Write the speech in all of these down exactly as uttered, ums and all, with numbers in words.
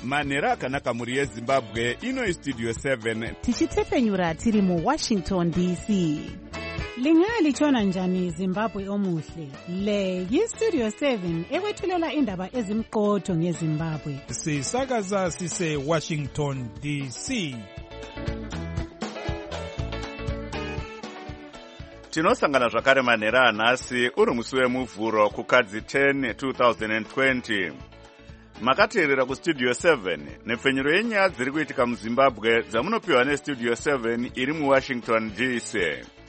manhero akanaka mhuri yezimbabwe. Ino Studio seven tichitepfenyura tiri muWashington D C. Lingalitshona njani Zimbabwe omuhle? Le yiStudio seven ekwethulela indaba ezimqotho ngeZimbabwe. Sisakaza sise Washington D C. Tinosangana zvakare manhero anhasi uri musi wemuvhuro kukadzi ten two thousand twenty. Makateerera kuStudio seven nepfenyuro yenyaya dziri kuitika muZimbabwe dzamunopiwa neStudio seven iri muWashington D C.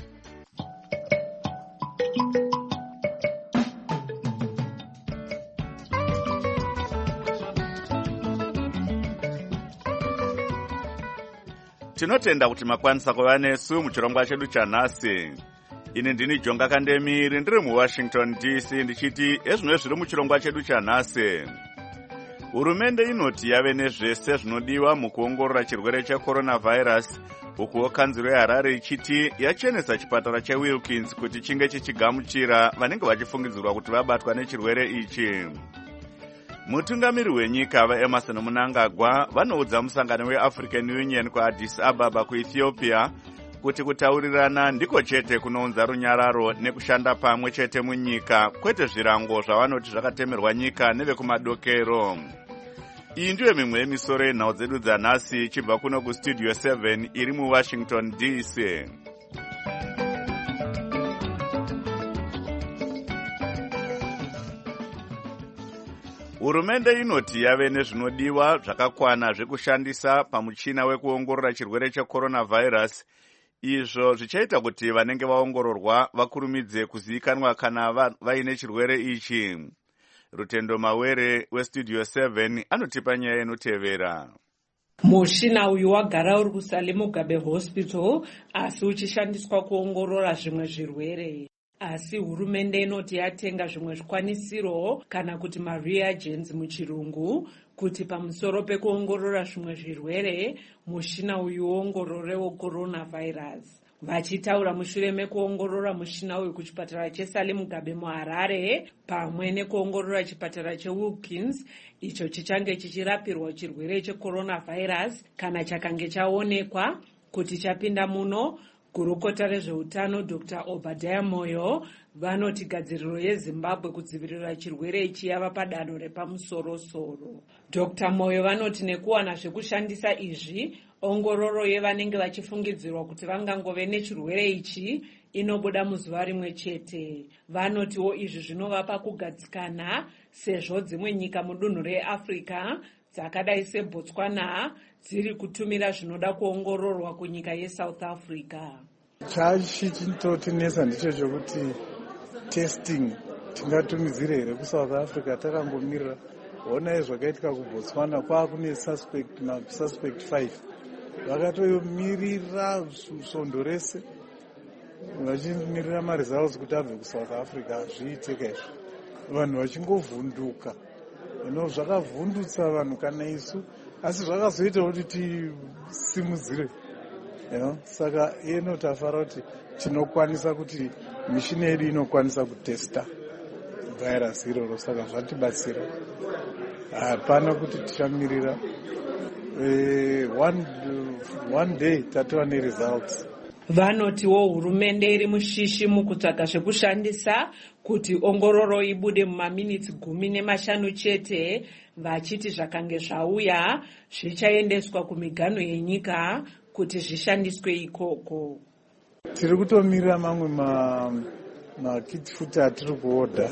Tinotenda kuti makwanisa kuva nesu muchirongwa chedu chanhasi. Ini ndini Jonga Kandemiri ndiri muWashington D C ndichiti ezvino zviri muchirongwa chedu chanhasi. Hurumende inoti yave nezvese zvinodiwa mukuongorora chirwere checoronavirus, ukuwo kanzuro yeHarare ichiti yachenesa chipatara cheWilkins kuti chinge chichigamuchira vanenge vachifungidzirwa kuti vabatwa nechirwere ichi. Mutungamiri wenyika vaEmerson Mnangagwa vanoudza musangano weAfrican Union kuAddis Ababa kuEthiopia kuti kutaurirana ndiko chete kunounza runyararo nekushanda pamwe chete munyika, kwete zvirango zvavanoti zvakatemerwa nyika nevekumadokero. Iyi ndiyo mimwe yemisoro yenhau dzedu dzanhasi chibva kuno kuStudio seven iri muWashington D C. Hurumende inoti yave nezvinodiwa zvakakwana zvekushandisa pamuchina wekuongorora chirwere checoronavirus, izvo zvichaita kuti vanenge vaongororwa vakurumidze kuzivikanwa kana vaine chirwere ichi. Rutendo Mawere weStudio seven anotipa nyaya inotevera. Mushina uyu wagara uri kuSalem Mugabe Hospital asi uchishandiswa kuongorora zvimwe zvirwere. Asi hurumende inoti yatenga zvimwe zvikwanisiro kana kuti ma-reagents muchirungu kuti pamusoro pekuongorora zvimwe zvirwere mushina uyu uongororewo coronavirus. Vachitaura mushure mekuongorora mushina uyu kuchipatara cheSalem Mugabe muHarare pamwe nekuongorora chipatara cheWilkins icho chichange chichirapirwa chirwere checoronavirus kana chakange chaonekwa kuti chapinda muno. Gurukota rezveutano Doctor Obadiah Moyo vanoti gadziriro yeZimbabwe kudzivirira chirwere ichi yava padanho repamusoro-soro. Doctor Moyo vanoti nekuwana zvekushandisa izvi, ongororo yevanenge vachifungidzirwa kuti vangangove nechirwere ichi inobuda muzuva rimwe chete. Vanotiwo izvi zvinovapa kugadzikana sezvo dzimwe nyika mudunhu reAfrica dzakadai seBotswana dziri kutumira zvinoda kuongororwa kunyika yeSouth Africa. Chachitotinesa ndicho chokuti testing tingatumidzire here kuSouth Africa takangomirira. Ona zvakaitika kuBotswana kwakune suspect na suspect five. Vakatomirira svondo rese vachimirira maresults kuti abve kuSouth Africa zviiteka izvo. Vanhu vachingovhunduka. Ino zvakavhundutsa vanhu kana isu asi zvakazoita kuti tisimudzire. You know, saka ino tafara kuti tinokwanisa kuti mishini yedu inokwanisa kutesta virus iroro, saka zvatibatsira. Hapana kuti tichamirira uh, one, uh, one day tatova neresults. Vanotiwo hurumende iri mushishi mukutsvaga zvekushandisa kuti ongororo ibude mumaminitsi gumi nemashanu chete, vachiti zvakange zvauya zvichaendeswa kumiganho yenyika kuti zvishandiswe ikoko. Tiri kutomirira mamwe ma makiti futi atiri kuoda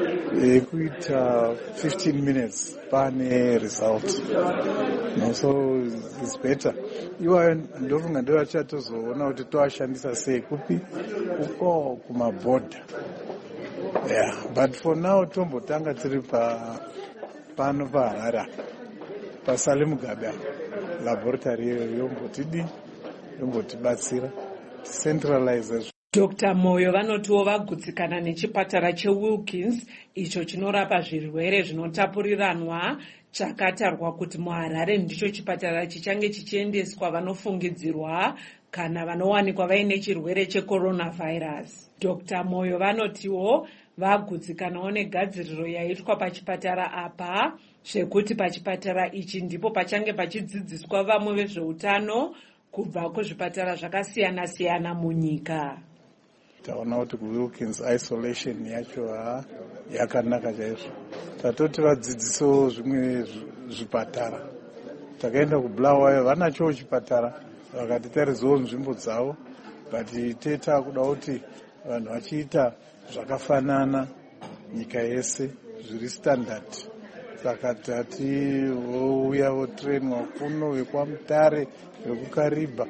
ekuita fifteen minutes pane result. No, so it's better. Iwayo ndofunga ndo vachatozoona kuti toashandisa sei kupi uko kumabhodha. Yeah, but for now tombotanga tiri pa pano paHarare paSalem Mugabe laboratory yombotidi yombotibatsira centralize. Doctor Moyo vanotiwo vagutsikana nechipatara cheWilkins icho chinorapa zvirwere zvinotapuriranwa chakatarwa kuti muHarare ndicho chipatara chichange chichiendeswa vanofungidzirwa kana vanowanikwa vaine chirwere checoronavirus. Dr Moyo vanotiwo vagutsikanawo negadziriro yaitwa pachipatara apa, zvekuti pachipatara ichi ndipo pachange pachidzidziswa vamwe vezveutano kubva kuzvipatara zvakasiyana siyana munyika. Taona kuti kuWilkins isolation yacho ha yakanaka chaizvo. Tatoti vadzidziso zvimwe zvipatara. Takaenda kuBulawayo vanacho chipatara vakatitarizawo nzvimbo dzavo, but teta kuda kuti vanhu vachiita zvakafanana nyika yese zviri standard. Saka tati vouya votrainwa kuno vekwaMutare vekuKariba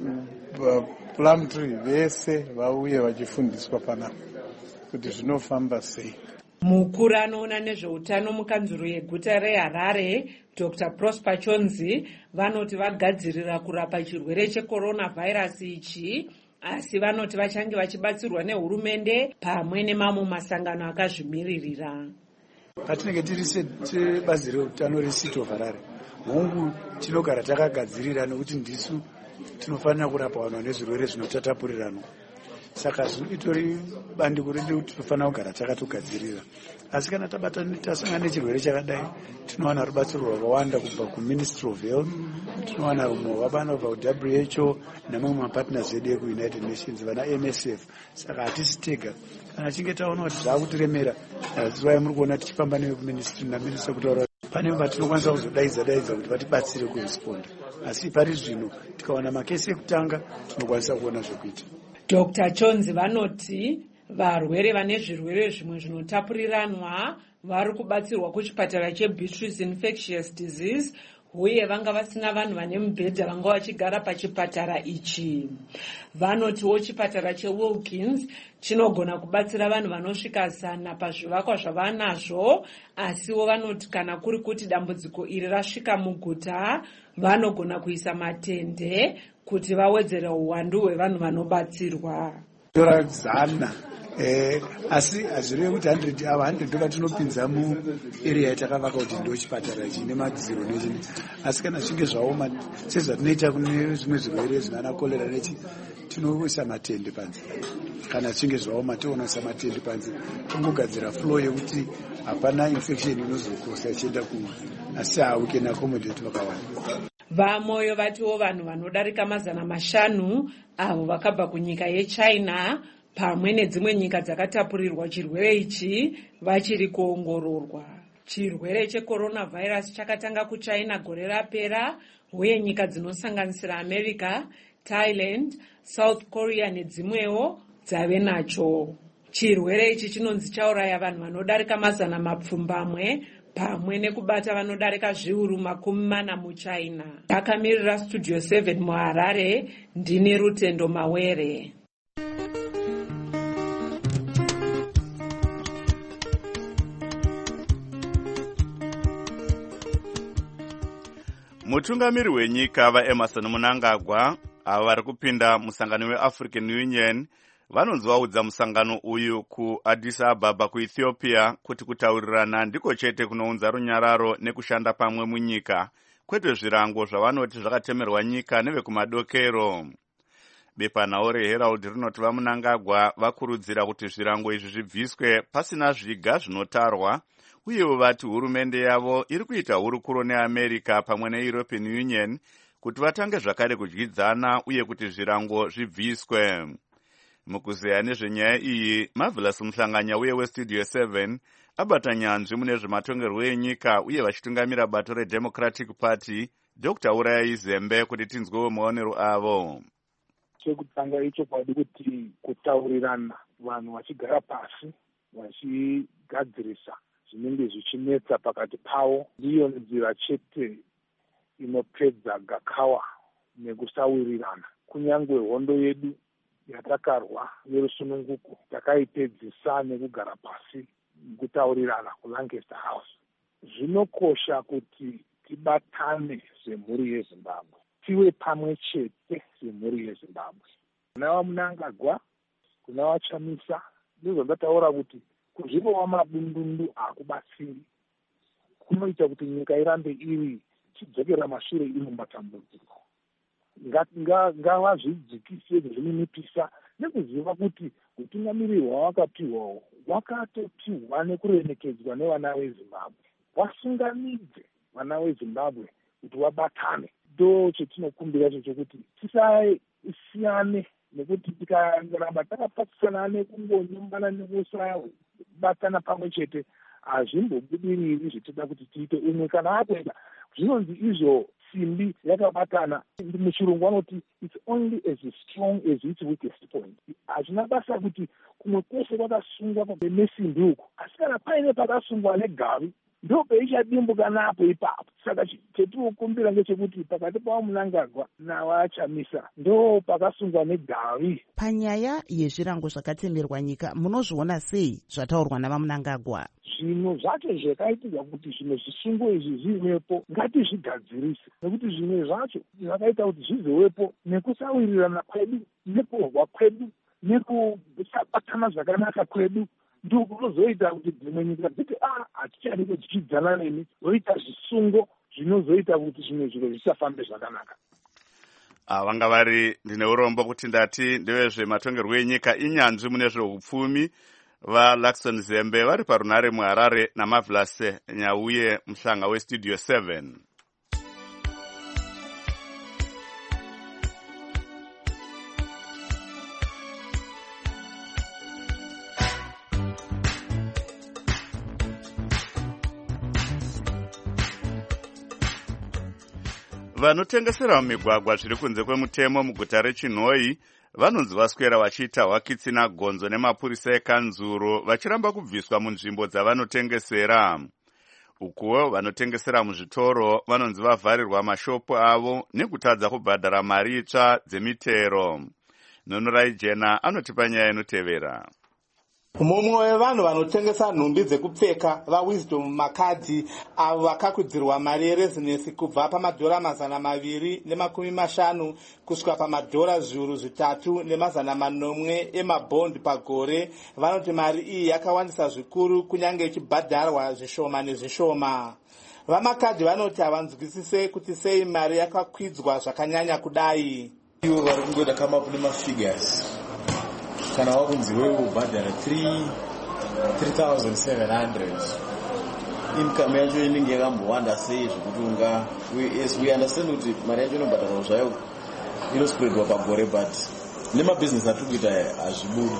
Plumtree vese vauye vachifundiswa panapa kuti zvinofamba sei. Mukuru anoona nezveutano mukanzuro yeguta reHarare, Dr Prosper Chonzi, vanoti vagadzirira kurapa chirwere checoronavirus ichi, asi vanoti vachange vachibatsirwa nehurumende pamwe nemamwe masangano akazvimiririra. Patinenge tiri sebazi reutano reCity of Harare, hongu tinogara takagadzirira nekuti ndisu tinofanira kurapa vanhu vane zvirwere zvinotatapurirana. Saka itori bandiko redu kuti tinofanira kugara takatogadzirira. Asi kana tabatana tasangana nechirwere chakadai, tinowana rubatsiro rwakawanda kubva kuMinistry of Health, tinowana rumwe rwabana kubva kuW H O namamwe mapartners edu ekuUnited Nations, vana M S F. Saka hatisi tega. Kana chinge taona kuti zvakutiremera, zvai muri kuona tichifamba nekuministry naminister kutaura pane vatinokwanisa kuzodaidza daidza kuti vatibatsire kuresponda. Asi pari zvino tikaona makesi ekutanga tinokwanisa kuona zvekuita. Dr Chonzi vanoti varwere vane zvirwere zvimwe zvinotapuriranwa vari kubatsirwa kuchipatara cheBeatrice Infectious Disease, uye vanga vasina vanhu vane mubhedha vanga vachigara pachipatara ichi. Vanotiwo chipatara cheWilkins chinogona kubatsira vanhu vanosvika zana pazvivakwa zvavanazvo, asiwo vanoti kana kuri kuti dambudziko iri rasvika muguta, vanogona kuisa matende kuti vawedzere uwandu hwevanhu vanobatsirwa. Tora zana eh asi azvirevi kuti one hundred ava one hundred vatinopinza mu area yatakavaka kuti ndo chipatara chine madziro nechini. Asi kana zvinge zvaoma sezvatinoita kune zvimwe zvirwere zvina kolera nechi, tinoisa matende panze. Kana zvinge zvaoma tonoisa matende panze, tongogadzira floor yekuti hapana infection inozokosa ichienda kumwe, asi we can accommodate vakawanda. Vamoyo vatiwo vanhu vanodarika mazana mashanu avo vakabva kunyika yeChina pamwe nedzimwe nyika dzakatapurirwa chirwere ichi vachiri kuongororwa. Chirwere checoronavirus chakatanga kuChina gore rapera, uye nyika dzinosanganisira America, Thailand, South Korea nedzimwewo dzave nacho. Chirwere ichi chinonzi chauraya vanhu vanodarika mazana mapfumbamwe pamwe nekubata vanodarika zviuru makumi mana muChina. Akamirira Studio seven muHarare, ndine Rutendo Mawere. Mutungamiri wenyika vaEmerson Mnangagwa ava vari kupinda musangano weAfrican Union vanonzi vaudza musangano uyu kuAddis Ababa kuEthiopia kuti kutaurirana ndiko chete kunounza runyararo nekushanda pamwe munyika, kwete zvirango zvavanoti zvakatemerwa nyika nevekumadokero. Bepanhau reHerald rinoti vaMnangagwa vakurudzira kuti zvirango izvi zvibviswe pasina zviga zvinotarwa, uyewo vati hurumende yavo iri kuita hurukuro neAmerica pamwe neEuropean Union kuti vatange zvakare kudyidzana uye kuti zvirango zvibviswe. Mukuzeya nezvenyaya iyi, Marvelous Muhlanganya uye weStudio seven abata nyanzvi mune zvematongerwo enyika uye vachitungamira bato reDemocratic Party, Doctor Uraya Izembe, kuti tinzwewo maonero avo. Chekutanga icho kwadi kuti kutaurirana, vanhu vachigara pasi vachigadzirisa zvinenge zvichinetsa pakati pavo, ndiyo nzira chete inopedza gakawa nekusawirirana. Kunyangwe hondo yedu yatakarwa yerusununguko takaipedzisa nekugara pasi kutaurirana kuLancaster House. Zvinokosha kuti tibatane semhuri yeZimbabwe, tive pamwe chete semhuri yeZimbabwe. Kuna vaMnangagwa, kuna vaChamisa, ndizvo ndataura kuti kuzvirowa mabundundu akubatsiri, kunoita kuti nyika irambe iri chidzokera mashure iri mumatambudziko. ngavazvidzikise zvininipisa nekuziva kuti utungamiriri hwawakapiwawo wakatopiwa nekuremekedzwa nevana vezimbabwe. Wasungamidze vana vezimbabwe kuti vabatane. Ndo chetinokumbira icho chokuti tisasiyane, nekuti tikaramba takapatsanana nekungonyumbana nekusabatana pamwe chete hazvimbobudiriri zvitoda kuti tiite umwe. Kana akwenda zvinonzi izvo simbi yakabatana, muchirungu vanoti it's only as strong as its weakest point. Hazvina basa kuti kumwe kwese kwakasungwa nesimbi uko, asi kana paine pakasungwa negavi ndo peichadimbuka napo ipapo. Saka chetinokumbira ngechekuti pakati pavo Mnangagwa navachamisa ndo pakasungwa negavi. Panyaya yezvirango zvakatemerwa nyika munozviona sei zvataurwa navaMnangagwa? Zvinhu zvacho zvakaitika kuti zvimwe zvisungo izvi zvivepo ngatizvigadzirise, nekuti zvimwe zvacho zvakaita kuti zvizovepo nekusawirirana kwedu, nekurwa kwedu, nekusabatana zvakanaka kwedu ndo kunozoita kuti dzimwe nyika dziti a hatichadi kudzichidzana nemi, voita zvisungo zvinozoita kuti zvimwe zviro zvisafambe zvakanaka. Vanga vari ndine urombo kuti ndati ndevezvematongerwo enyika inyanzvi mune zveupfumi vaLaxon Zembe vari parunare muHarare naMavlase Nyauye muhlanga westudio seven. Vanotengesera mumigwagwa zviri kunze kwemutemo muguta reChinhoyi vanonzi vaswera vachiita hwakitsina gonzo nemapurisa ekanzuru vachiramba kubviswa munzvimbo dzavanotengesera. Ukuwo vanotengesera muzvitoro vanonzi vavharirwa mashopu avo nekutadza kubhadhara mari itsva dzemitero. Nonorai Jena anotipa nyaya inotevera. Mumwe wevanhu vanotengesa nhumbi dzekupfeka vaWisdom Makadhi avo vakakudzirwa mari yerezinesi kubva pamadhora mazana maviri nemakumi mashanu kusvika pamadhora zviuru zvitatu nemazana manomwe emabhondi pagore, vanoti mari iyi yakawandisa zvikuru kunyange ichibhadharwa zvishoma nezvishoma. VaMakadhi vanoti havanzwisise kuti sei mari yakakwidzwa zvakanyanya kudai. Ivo vari kungoda kama kune mafigures kana wakunzi wewe ubhadhara three thousand seven hundred, income yacho inenge yakambowanda sei zvokuti unga yes we understand kuti mari yacho inobhadharwa zvayo inospreadwa pagore, but nemabusiness atiri kuita hazvibudi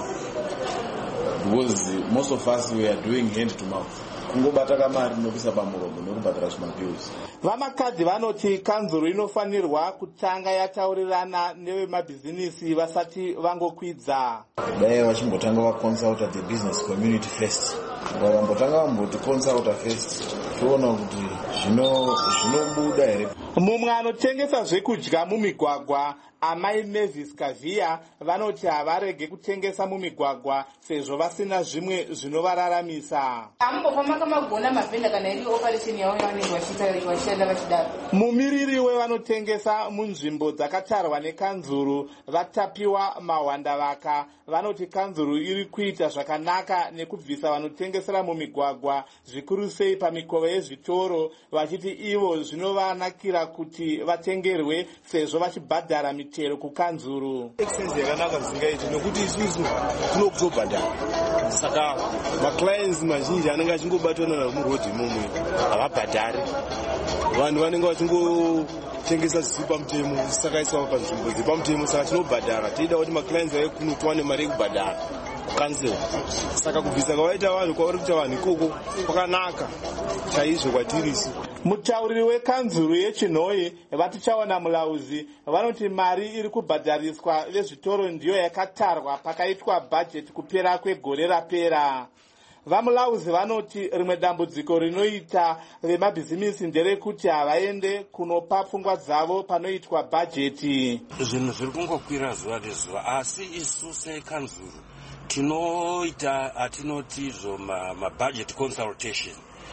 because most of us we are doing hand to mouth, kungobata kamari nokisa pamuromo nokubhadhara zvimabhills. VaMakadhi vanoti kanzuru inofanirwa kutanga yataurirana nevemabhizinisi vasati vangokwidza. Dai vachimbotanga vaconsulta the business community first, vakambotanga vamboti consulta first toona kuti zvinobuda here. Mumwe anotengesa zvekudya mumigwagwa Amai Mavis Kavia vanoti havarege kutengesa mumigwagwa sezvo vasina zvimwe zvinovararamisa. Ambofamba kamagona mavhenda kana iri operation yawo yavanenge vachiita vachishanda vachidaro. Mumiriri wevanotengesa munzvimbo dzakatarwa nekanzuru vatapiwa mahwandavaka vanoti kanzuru iri kuita zvakanaka nekubvisa vanotengesera mumigwagwa zvikuru sei pamikova yezvitoro, vachiti ivo zvinovanakira kuti vatengerwe sezvo vachibhadhara mitero kukanzuru. Exchange yakanaka zvingaiti nokuti isusu tinokutobhadhara, saka maclients mazhinji anenge achingobatwa namurodhi mumwe havabhadhari, vanhu vanenge vachingotengesa zvisiri pamutemo zvisakaiswa panzvimbo dziri pamutemo, saka tinobhadhara teida kuti maclients ave kunotowane mari yekubhadhara kucancel. Saka kubvisa kwavaita vanhu kwavari kuita vanhu ikoko kwakanaka chaizvo kwatirisi. Mutauriri wekanzuru yeChinhoyi vatichaona mulauzi vanoti mari iri kubhadhariswa vezvitoro ndiyo yakatarwa pakaitwa bhajeti kupera kwegore rapera. VaMulauzi vanoti rimwe dambudziko rinoita vemabhizimisi nderekuti havaende kunopa pfungwa dzavo panoitwa bhajeti. Zvinhu zviri kungokwira zuva nezuva, asi isu sekanzuru tinoita atinoti izvo mabudget consultation.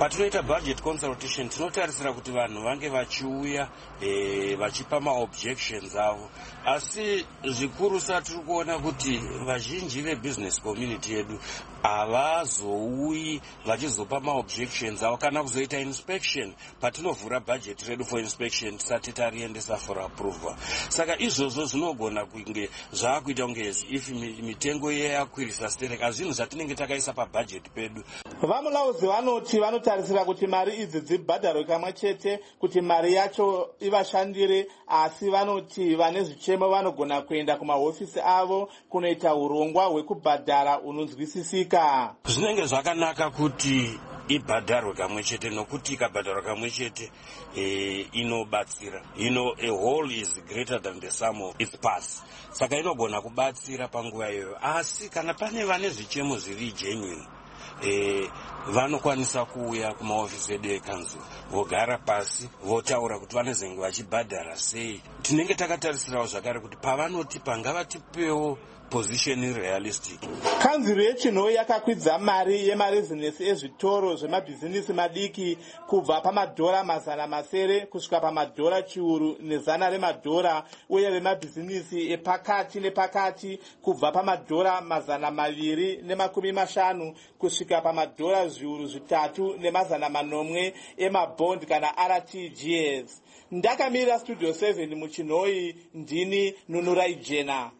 patinoita budget consultation tinotarisira kuti vanhu vange vachiuya e, vachipa maobjections avo, asi zvikurusa tiri kuona kuti vazhinji vebusiness community yedu havazouyi vachizopa maobjections avo kana kuzoita inspection patinovhura budget redu for inspection tisati tariendesa for approval. Saka izvozvo zvinogona kunge zvaakuita kunge if mitengo yakwirisa stereka azvinhu zvatinenge takaisa pabudget pedu. Vamulauzi vanoti vanotarisira kuti mari idzi dzibhadharwe kamwe chete kuti mari yacho ivashandire, asi vanoti vane zvichemo vanogona kuenda kumahofisi avo kunoita urongwa hwekubhadhara unonzwisisika. Zvinenge zvakanaka kuti ibhadharwe kamwe chete, nokuti ikabhadharwa kamwe chete e, inobatsira. You know, a whole is greater than the sum of its parts. Saka inogona kubatsira panguva iyoyo, asi kana pane vane zvichemo zviri genuine E, vanokwanisa kuuya kumahofisi edu ekanzu vogara pasi votaura kuti vanezenge vachibhadhara sei. Tinenge takatarisirawo zvakare kuti pavanoti pangavatipewo position realistic. Kanzuro yechinhoi yakakwidza mari yemarezinesi ezvitoro zvemabhizinisi madiki kubva pamadhora mazana masere kusvika pamadhora chiuru nezana remadhora, uye vemabhizinisi epakati nepakati kubva pamadhora mazana maviri nemakumi mashanu kusvika pamadhora zviuru zvitatu nemazana manomwe emabhondi kana R T G S. Ndakamirira Studio seven muchinhoi, ndini Nunurai Jena.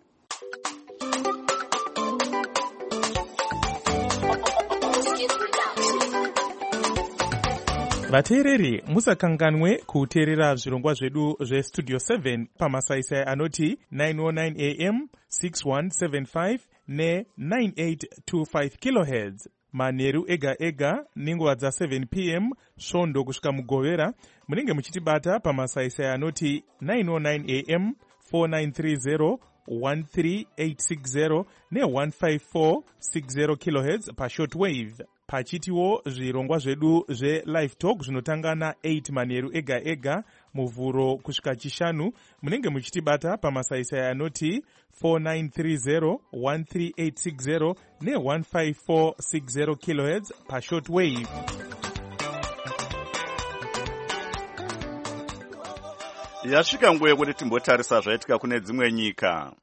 vateereri musakanganwe kuteerera zvirongwa zvedu zvestudio seven pamasaisai anoti nine oh nine A M, six one seven five ne nine eight two five kilohertz manheru ega ega nenguva dza seven P M svondo kusvika mugovera. Munenge muchitibata pamasaisai anoti nine oh nine A M, four nine three zero one three eight six zero ne one five four six zero kilohertz pashortwave. Pachitiwo zvirongwa zvedu zve-live talk zvinotanga na eight manheru ega ega muvhuro kusvika chishanu. Munenge muchitibata pamasaisai anoti four nine three zero one three eight six zero ne one five four six zero kilohertz pashortwave. Yasvika nguva yekuti timbotarisa zvaitika kune dzimwe nyika.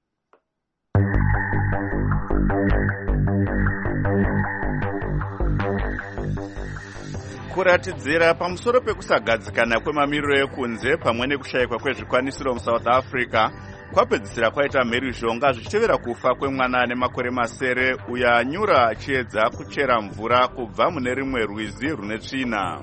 Kuratidzira pamusoro pekusagadzikana kwemamiriro ekunze pamwe nekushayikwa kwezvikwanisiro muSouth Africa kwapedzisira kwaita mheruzhonga zvichitevera kufa kwemwana nemakore masere uyo anyura achiedza kuchera mvura kubva mune rimwe rwizi rune tsvina.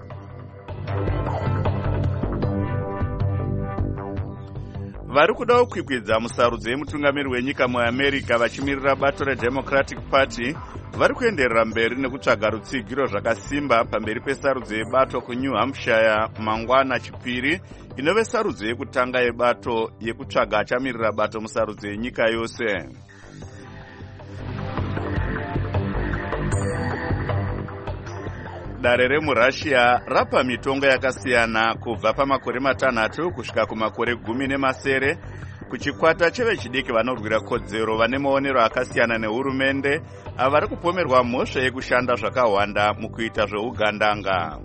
Vari kuda kukwikwidza musarudzo yemutungamiri wenyika muAmerica vachimirira bato reDemocratic Party vari kuenderera mberi nekutsvaga rutsigiro zvakasimba pamberi pesarudzo yebato kuNew Hampshire mangwana chipiri, inove sarudzo yekutanga yebato yekutsvaga achamirira bato musarudzo yenyika yose. Dare remuRussia rapa mitongo yakasiyana kubva pamakore matanhatu kusvika kumakore gumi nemasere kuchikwata chevechidiki vanorwira kodzero vane maonero akasiyana nehurumende avari kupomerwa mhosva yekushanda zvakawanda mukuita zveugandanga.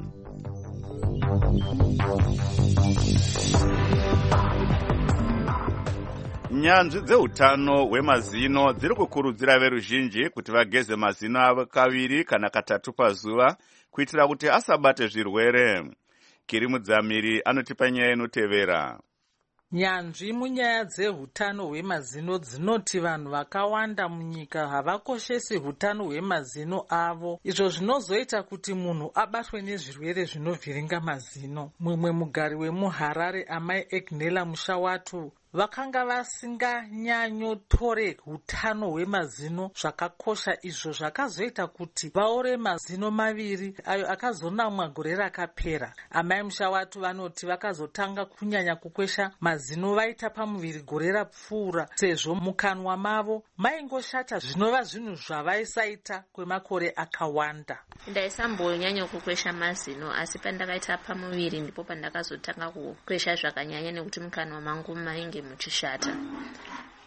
Nyanzvi dzeutano hwemazino dziri kukurudzira veruzhinji kuti vageze mazino avo kaviri kana katatu pazuva kuitira kuti asabate zvirwere. Kiri Mudzamiri anotipa nyaya inotevera. Nyanzvi munyaya dzehutano hwemazino dzinoti vanhu vakawanda munyika havakoshesi hutano hwemazino avo, izvo zvinozoita kuti munhu abatwe nezvirwere zvinovhiringa mazino. Mumwe mugari wemuHarare, amai Egnela Mushawatu, vakanga vasinganyanyotore hutano hwemazino zvakakosha, izvo zvakazoita kuti vaore mazino maviri ayo akazonamwa gore rakapera. Amai Mushawatu vanoti vakazotanga kunyanya kukwesha mazino vaita pamuviri gore rapfuura, sezvo mukanwa mavo maingoshata zvinova zvinhu zvavaisaita kwemakore akawanda. Ndaisambonyanya kukwesha mazino, asi pandakaita pamuviri ndipo pandakazotanga kukwesha zvakanyanya nekuti mukanwa mangu mainge muchishata.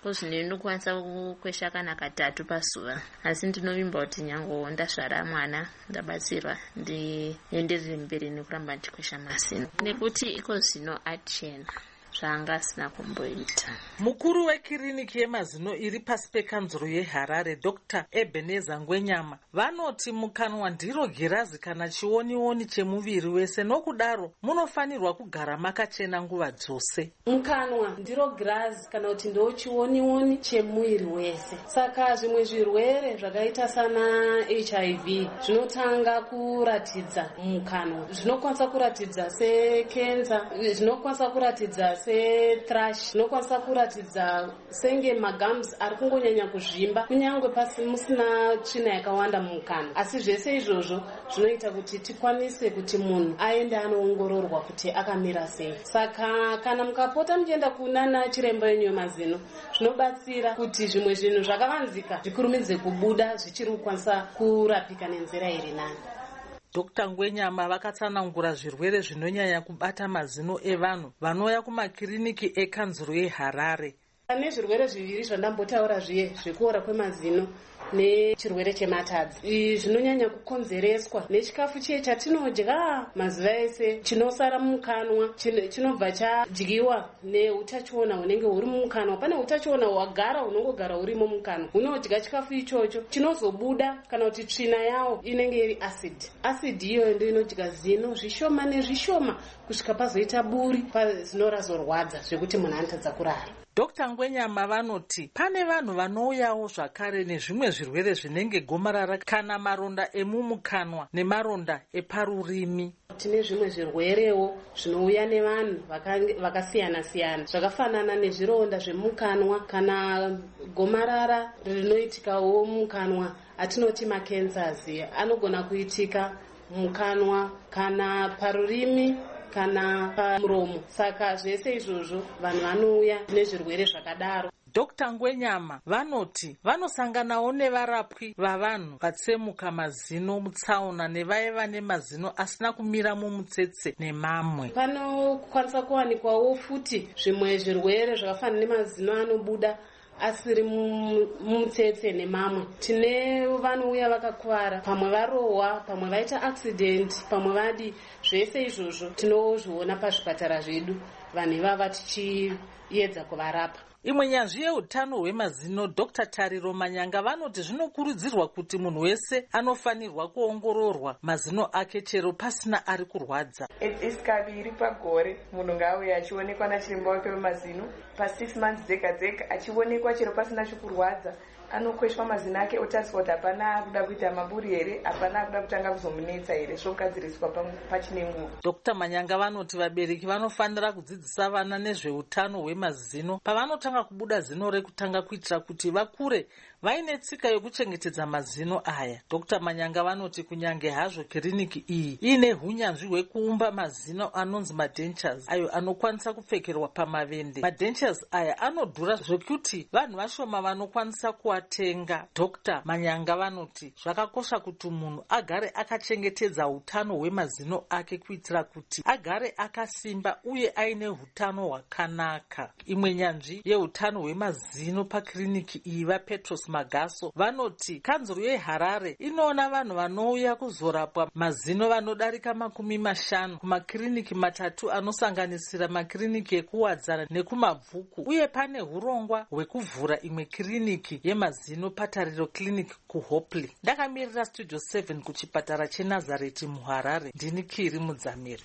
kozvino ndinokwanisa kukwesha kana katatu pazuva, asi ndinovimba kuti nyange ndasvara mwana ndabatsirwa ndienderere mberi nekuramba ndikwesha mazino nekuti iko zvino achena zvanga asina kumboita. Mukuru wekiriniki yemazino iri pasi pekanzuro yeHarare Doctor Ebenezer Ngwenyama vanoti mukanwa ndiro girazi kana chionioni chemuviri wese, nokudaro munofanirwa kugara makachena nguva dzose. Mukanwa ndiro girazi kana kuti ndo chionioni chemuviri wese. Saka zvimwe zvirwere zvakaita sana H I V zvinotanga kuratidza mukanwa. Zvinokwanisa kuratidza sekenza, zvinokwanisa kuratidza se thrush, zvinokwanisa kuratidza senge magums ari kungonyanya kuzvimba kunyange pasi musina tsvina yakawanda mumukanwa. Asi zvese izvozvo zvinoita kuti tikwanise kuti munhu aende anoongororwa kuti akamira sei. Saka kana mukapota muchienda kunana chiremba wenyu wemazino, zvinobatsira kuti zvimwe zvinhu zvakavanzika zvikurumidze kubuda zvichiri kukwanisa kurapika nenzira iri nani. Doctor Ngwenyama vakatsanangura zvirwere zvinonyanya kubata mazino evanhu vanouya kumakiriniki ekanzuro yeHarare. Pane zvirwere zviviri zvandambotaura zviye zvekuora kwemazino nechirwere chematadzi. Zvinonyanya kukonzereswa nechikafu chiye chatinodya mazuva ese chinosara mumukanwa, chinobva chadyiwa neutachiona hunenge huri mumukanwa. Pane utachiona hwagara hunongogara hurimo mumukanwa, hunodya chikafu ichocho chinozobuda kana kuti tsvina yawo inenge iri acid. Acid iyoyo ndio inodya zino zvishoma nezvishoma kusvika pazoita buri pazino razorwadza zvekuti munhu anotadza kurara. Doctor Ngwenyama vanoti pane vanhu vanouyawo zvakare nezvimwe zvirwere zvinenge gomarara kana maronda emumukanwa nemaronda eparurimi. Tine zvimwe zvirwerewo zvinouya nevanhu vakasiyana siyana zvakafanana nezvironda zvemukanwa kana gomarara rinoitikawo mukanwa atinoti macancers anogona kuitika mukanwa kana parurimi kana pamuromo. Saka zvese izvozvo vanhu vanouya nezvirwere zvakadaro. Doctor Ngwenyama vanoti vanosanganawo nevarapwi vavanhu vatsemuka mazino mutsaona nevaya vane mazino asina kumira mumutsetse nemamwe. Panokwanisa kuwanikwawo futi zvimwe zvirwere zvakafanana nemazino anobuda asiri mumutsetse nemamwe. Tine vanouya vakakuvara, pamwe varohwa, pamwe vaita accident, pamwe vadi. Zvese izvozvo tinozviona pazvipatara zvedu, vanhu ivava tichiedza kuvarapa. Imwe nyanzvi yeutano hwemazino Doctor Tariro Manyanga vanoti zvinokurudzirwa kuti munhu wese anofanirwa kuongororwa mazino ake chero pasina ari kurwadza. Edzisi kaviri pagore munhu ngauye achionekwa nachiremba wake wemazino pa six months dzega dzega achionekwa chero pasina chikurwadza. Anokweshwa mazino ake otariswa kuti hapana kuda kuita maburi here, hapana kuda kutanga kuzomunetsa here, zvogadziriswa pachine nguva. Doctor Manyanga vanoti vabereki vanofanira kudzidzisa vana nezveutano hwemazino pavanotanga kubuda zino rekutanga kuitira kuti vakure vaine tsika yokuchengetedza mazino aya. Doctor Manyanga vanoti kunyange hazvo kiriniki iyi ine hunyanzvi hwekuumba mazino anonzi madentures ayo anokwanisa kupfekerwa pamavende. Madentures aya anodhura zvekuti vanhu vashoma vanokwanisa kuatenga. Doctor Manyanga vanoti zvakakosha kuti munhu agare akachengetedza utano hwemazino ake kuitira kuti agare akasimba uye aine hutano hwakanaka. Imwe nyanzvi yeutano hwemazino pakiriniki iyi vaPetros Magaso vanoti kanzuro yeHarare inoona vanhu vanouya kuzorapwa mazino vanodarika makumi mashanu kumakiriniki matatu anosanganisira makiriniki ekuwadzana nekumabvuku, uye pane hurongwa hwekuvhura imwe kiriniki yemazino patariro clinic kuHopley. Ndakamirira Studio seven kuchipatara cheNazareti muHarare. Ndini Kiri Mudzamiri.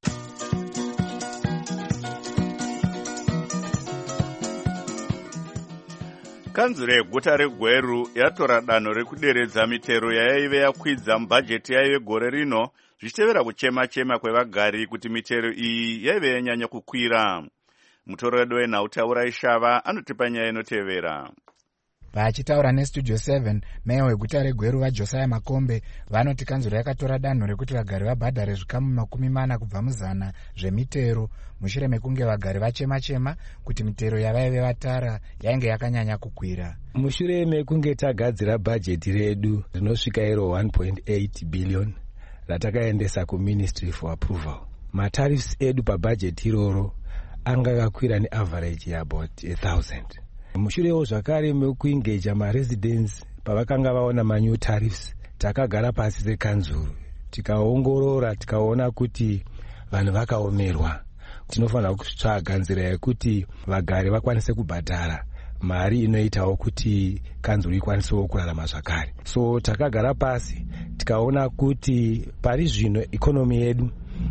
Kanzuro yeguta reGweru yatora danho rekuderedza mitero yaive yakwidza mubhajeti yayo gore rino zvichitevera kuchema-chema kwevagari kuti mitero iyi yaive yanyanya kukwira. Mutoredo wenhauta Ishava anotipa nyaya inotevera. Vachitaura neStudio seven, meya weguta reGweru vaJosiah Makombe vanoti kanzuro yakatora danho rekuti vagari vabhadhare zvikamu makumi mana kubva muzana zvemitero mushure mekunge vagari vachema-chema kuti mitero yavaive vatara yainge yakanyanya kukwira. Mushure mekunge tagadzira bhajeti redu rinosvika iro one point eight billion ratakaendesa kuMinistry for approval, matariffs edu pabhajeti iroro anga akakwira neaverage yeabout a thousand. Mushurewo zvakare mekuengeja maresidents pavakanga vaona manew tariffs, takagara pasi sekanzuru tikaongorora tikaona kuti vanhu vakaomerwa. Tinofanira kutsvaga nzira yekuti vagari vakwanise kubhadhara mari inoitawo kuti kanzuru ikwanisewo kurarama zvakare. So takagara pasi tikaona kuti pari zvino ikonomi yedu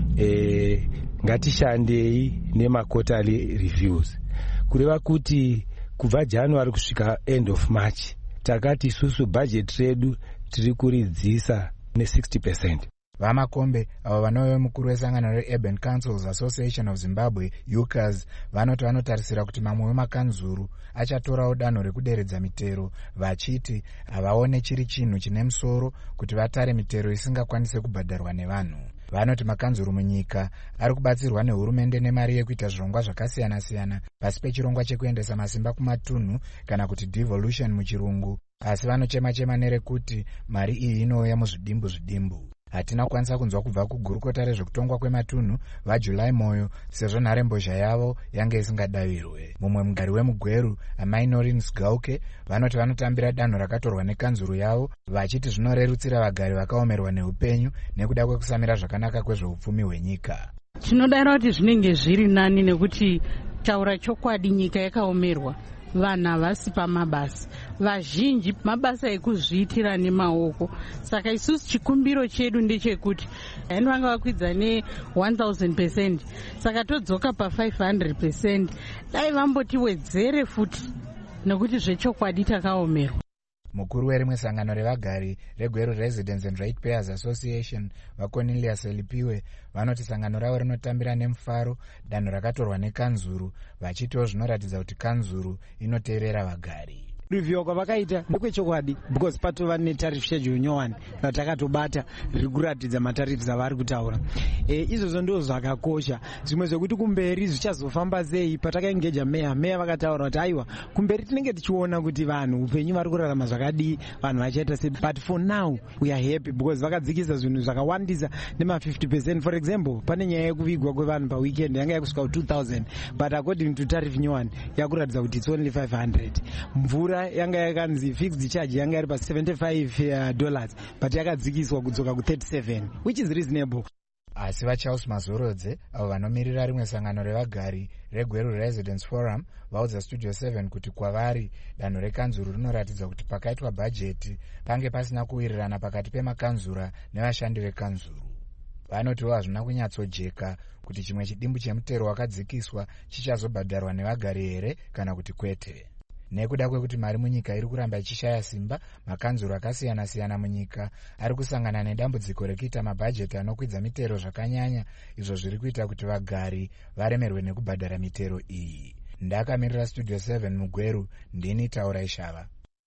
e, ngatishandei nemaquarterly reviews, kureva kuti kubva January kusvika end of March takati isusu budget redu tiri kuridzisa ne sixty percent. Vamakombe avo vanove mukuru wesangano reUrban Councils Association of Zimbabwe U C A S vanoti vanotarisira kuti mamwe wemakanzuru achatorawo danho rekuderedza mitero, vachiti havaone chiri chinhu chine musoro kuti vatare mitero isingakwanise kubhadharwa nevanhu. Vanoti makanzuru munyika ari kubatsirwa nehurumende nemari yekuita zvirongwa zvakasiyana-siyana pasi pechirongwa chekuendesa masimba kumatunhu kana kuti devolution muchirungu, asi vanochema-chema nerekuti mari iyi inouya muzvidimbu zvidimbu. Hatina kukwanisa kunzwa kubva kugurukota rezvekutongwa kwematunhu vaJuly Moyo sezvo nharembozha yavo yange isingadavirwe. Mumwe mugari wemugweru Amai Noreen Sgauke vanoti vanotambira danho rakatorwa nekanzuru yavo, vachiti zvinorerutsira vagari vakaomerwa neupenyu nekuda kwekusamira zvakanaka kwezveupfumi hwenyika. Tinodaro kuti zvinenge zviri nani nekuti taura chokwadi nyika yakaomerwa. Vanhu havasi pamabasa, vazhinji mabasa ekuzviitira nemaoko. Saka isusu chikumbiro chedu ndechekuti yani vanga vakwidza ne one thousand percent, saka todzoka pa five hundred percent, dai vambotiwedzere futi nekuti zvechokwadi takaomerwa. Mukuru werimwe sangano revagari reGweru Residents and Ratepayers Association vaCornelius Elipiwe vanoti sangano ravo rinotambira nemufaro danho rakatorwa nekanzuru, vachitiwo zvinoratidza kuti kanzuru inoteerera vagari. Review kwavakaita ndekwechokwadi because patova netariff schedule nyowani ratakatobata riri kuratidza matariffs avari kutaura. E, izvozvo ndizvo zvakakosha. Zvimwe zvekuti kumberi zvichazofamba sei, patakaengeja meya meya vakataura kuti aiwa kumberi tinenge tichiona kuti vanhu upenyu vari kurarama zvakadii, vanhu vachaita sei, but for now we are happy because vakadzikisa zvinhu zvakawandisa nema fifty percent. For example, pane nyaya yekuvigwa kwevanhu paweekend yanga yakusvika two thousand, but according to tariff nyowani yakuratidza kuti it's only five hundred. Mvura yanga yakanzi fixed charge yanga iri pa seventy-five dollars but yakadzikiswa kudzoka ku thirty-seven, which is reasonable. Asi vaCharles Mazorodze avo vanomirira rimwe sangano revagari reGweru Residents Forum vaudza Studio seven kuti kwavari danho rekanzuru rinoratidza kuti pakaitwa bhajeti pange pasina kuwirirana pakati pemakanzura nevashandi vekanzuru. Vanotiwo hazvina kunyatsojeka kuti chimwe chidimbu chemutero wakadzikiswa chichazobhadharwa nevagari here kana kuti kwete. Nekuda kwekuti mari munyika iri kuramba ichishaya simba, makanzuru akasiyana-siyana munyika ari kusangana nedambudziko rekuita mabhajeti anokwidza mitero zvakanyanya, izvo zviri kuita kuti vagari varemerwe nekubhadhara mitero iyi. Ndakamirira Studio seven muGweru, ndini Taura Ishava.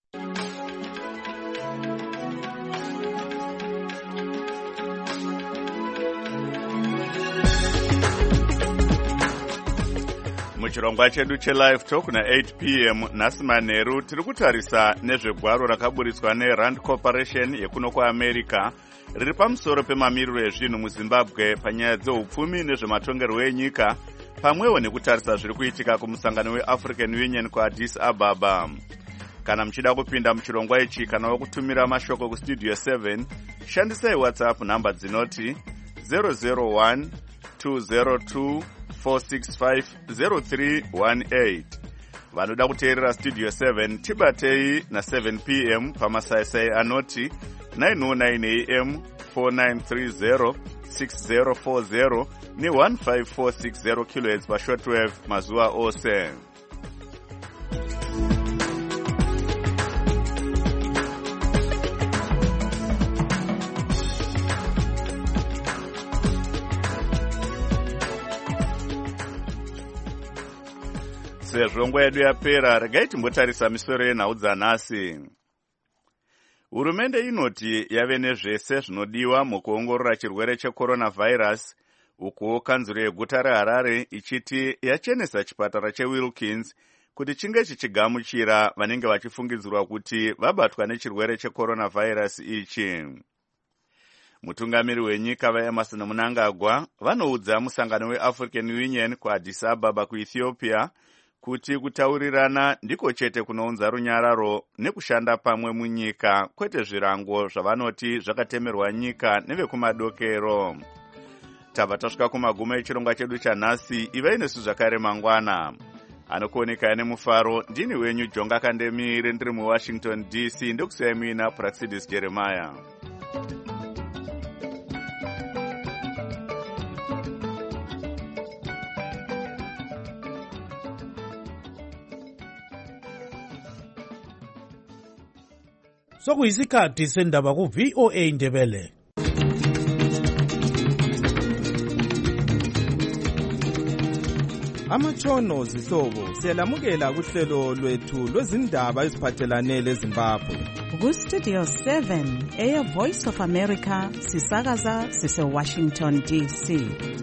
Muchirongwa chedu chelive talk na eight p m nhasi manheru tiri kutarisa nezvegwaro rakaburitswa neRand Corporation yekuno kuAmerica riri pamusoro pemamiriro ezvinhu muZimbabwe panyaya dzeupfumi nezvematongerwo enyika, pamwewo nekutarisa zviri kuitika kumusangano weAfrican Union kuAddis Ababa. Kana muchida kupinda muchirongwa ichi kana wakutumira mashoko kustudio seven, shandisai WhatsApp namba dzinoti zero zero one two zero two four six five zero three one eight. Vanoda kuteerera Studio seven tibatei na seven p m pamasaisai anoti nine oh nine a m four nine three zero six zero four zero ne one five four six zero kilohertz pashortwave mazuva ose. Sezvo nguva yedu yapera, regai timbotarisa misoro yenhau dzanhasi. Hurumende inoti yave nezvese zvinodiwa mukuongorora chirwere checoronavirus, uko kanzuro yeguta reHarare ichiti yachenesa chipatara cheWilkins kuti chinge chichigamuchira vanenge vachifungidzirwa kuti vabatwa nechirwere checoronavirus ichi. Mutungamiri wenyika vaEmerson Mnangagwa vanoudza musangano weAfrican Union kuAddis Ababa kuEthiopia kuti kutaurirana ndiko chete kunounza runyararo nekushanda pamwe munyika, kwete zvirango zvavanoti zvakatemerwa nyika nevekumadokero. Tabva tasvika kumagumo echirongwa chedu chanhasi. Ivai nesu zvakare mangwana. Anokuoneka nemufaro ndini wenyu Jonga Kandemire, ndiri muWashington D C, ndokusiyai muina Praxidis Jeremiah. Sokuyisikhathi sendaba ku V O A Ndebele. Amatshono zihlobo siyalamukela kuhlelo lwethu lwezindaba eziphathelane leZimbabwe. Ku Studio seven eya Voice of America sisakaza sise Washington D C.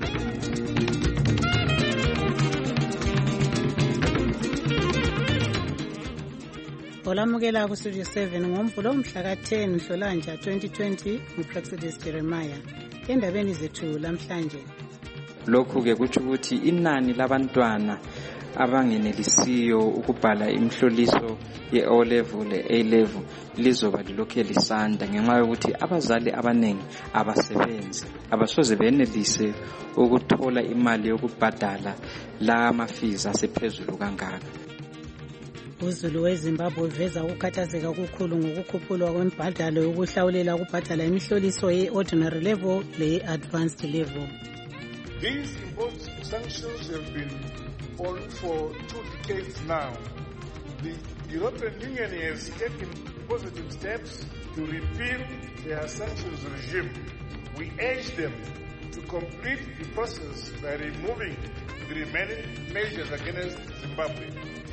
Olamukela ku Studio seven ngomvulo mhla ka ten Nhlolanja twenty twenty nguPraxidis Jeremiah. Endabeni zethu lamhlanje, lokhu ke kuthi ukuthi inani labantwana abangenelisiyo ukubhala imhloliso ye-O level le-A level lizoba lilokhe lisanda ngenxa yokuthi abazali abanengi abasebenzi, abasoze benelise ukuthola imali yokubhadala la mafizi asephezulu kangaka. uZulu weZimbabwe uveza ukukhathazeka okukhulu ngokukhuphulwa kwembhadalo yokuhlawulela ukubhadala imihloliso ye-ordinary level le-advanced level. These imposed sanctions have been on for two decades now. The European Union has taken positive steps to repeal their sanctions regime. We urge them to complete the process by removing the remaining measures against Zimbabwe.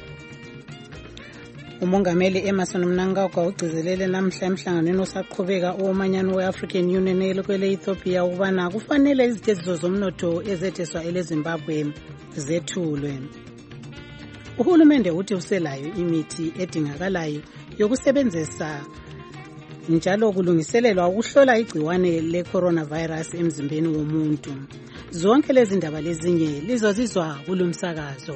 Umongameli Emerson Mnangagwa ugcizelele namhla emhlanganweni osaqhubeka owomanyano we-African Union elikwele Ethiopia ukubana kufanele iziteziso zomnotho ezetheswa eleZimbabwe zethulwe. Uhulumende uthi uselayo imithi edingakalayo yokusebenzisa njalo kulungiselelwa ukuhlola igciwane le-coronavirus emzimbeni womuntu. Zonke lezi ndaba lezinye lizozizwa kulumsakazo.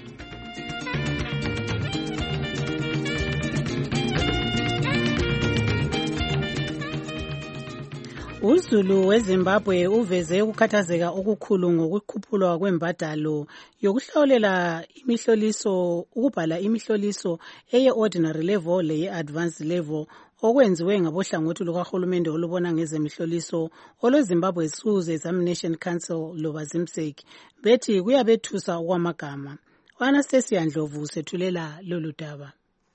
uZulu weZimbabwe uveze ukukhathazeka okukhulu ngokukhuphulwa kwembadalo yokuhlawulela imihloliso ukubhala imihloliso eye-ordinary level leye-advanced level okwenziwe ngabohlangothi lukahulumende olubona ngezemihloliso olweZimbabwe Schools Examination Council loba ZIMSEC. Bethi kuyabethusa okwamagama. Anastasia Ndlovu sethulela lolu daba.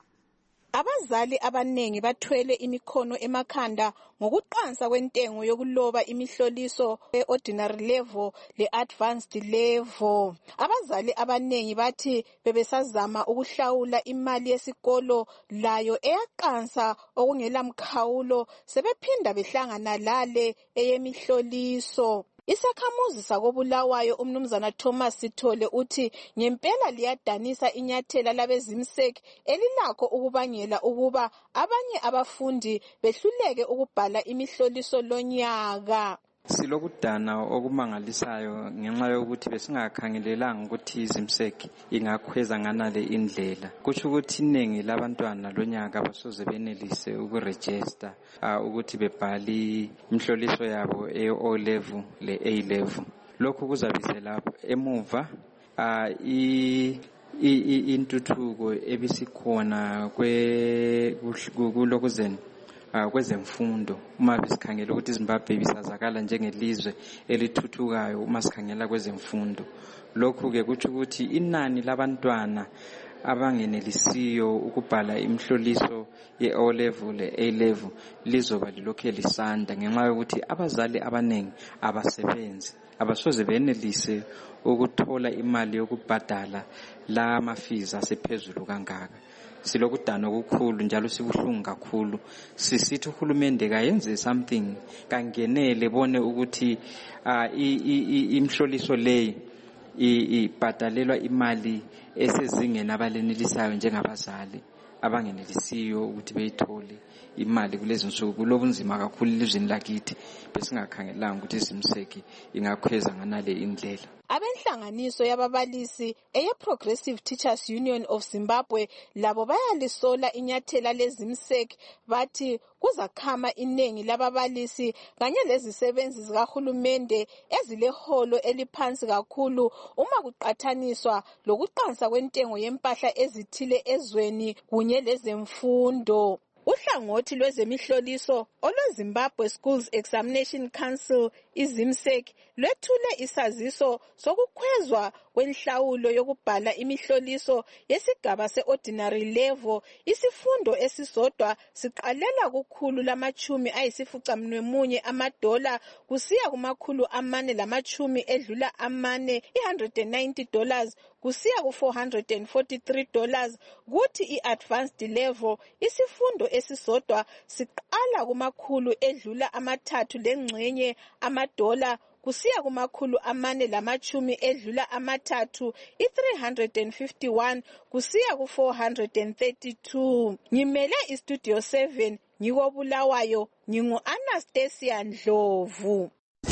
Abazali abanengi bathwele imikhono emakhanda ngokuqansa kwentengo yokuloba imihloliso e-ordinary level le-advanced level. Abazali abanengi bathi bebesazama ukuhlawula imali yesikolo layo eyaqansa okungela mkhawulo sebephinda behlangana lale eyemihloliso. Isakhamuzi sakobulawayo umnumzana Thomas Sithole uthi ngempela liyadanisa inyathela labeZIMSEC elilakho ukubangela ukuba abanye abafundi behluleke ukubhala imihloliso lonyaka. Silokudana okumangalisayo ngenxa yokuthi besingakhangelelanga ukuthi ZIMSEC ingakhweza nganale indlela. Kutsho ukuthi iningi labantwana lonyaka basoze benelise ukuregister uh, ukuthi bebhali imhloliso yabo e-O level le-A level. Lokhu kuzabise lapho emuva uh, i intuthuko ebisikhona kwe kulokuzeni Uh, kwezemfundo uma bisikhangela ukuthi iZimbabwe bisazakala njengelizwe elithuthukayo uma sikhangela kwezemfundo. Lokhu ke kuthi ukuthi inani labantwana abangenelisiyo ukubhala imhloliso ye-O level le-A level lizoba lilokhe lisanda ngenxa yokuthi abazali abanengi abasebenzi, abasoze benelise ukuthola imali yokubhadala la mafizi asephezulu kangaka. Silokudana okukhulu njalo sibuhlungu kakhulu. Sisithi uhulumende kayenze something, kangenele bone ukuthi uh, imhloliso leyi ibhadalelwa imali esezingeni abalenelisayo njengabazali abangenelisiyo ukuthi beyithole imali kulezi nsuku kulobunzima kakhulu elizweni lakithi besingakhangelanga ukuthi izimseki ingakhweza nganale indlela. Abenhlanganiso yababalisi eye-Progressive Teachers Union of Zimbabwe labo bayalisola inyathela lezimseki bathi kuzakhama inengi lababalisi kanye lezisebenzi zikahulumende ezileholo eliphansi kakhulu uma kuqathaniswa lokuqansa kwentengo yempahla ezithile ezweni kunye lezemfundo. Uhlangothi lwezemihloliso olweZimbabwe Schools Examination Council izimsek lwethule isaziso sokukhwezwa kwenhlawulo yokubhala imihloliso yesigaba se-ordinary level. Isifundo esisodwa siqalela kukhulu lamachumi ayisificamunwemunye amadola kusiya kumakhulu amane lamachumi edlula amane one hundred ninety dollars kusiya ku four hundred forty-three dollars. Kuthi i-advanced level isifundo esisodwa siqala kumakhulu edlula amathathu lengxenye amadola kusiya kumakhulu amane lamachumi edlula amathathu i-three hundred fifty-one kusiya ku four hundred thirty-two. Ngimele istudio seven ngikobulawayo ngingu-Anastasia Ndlovu.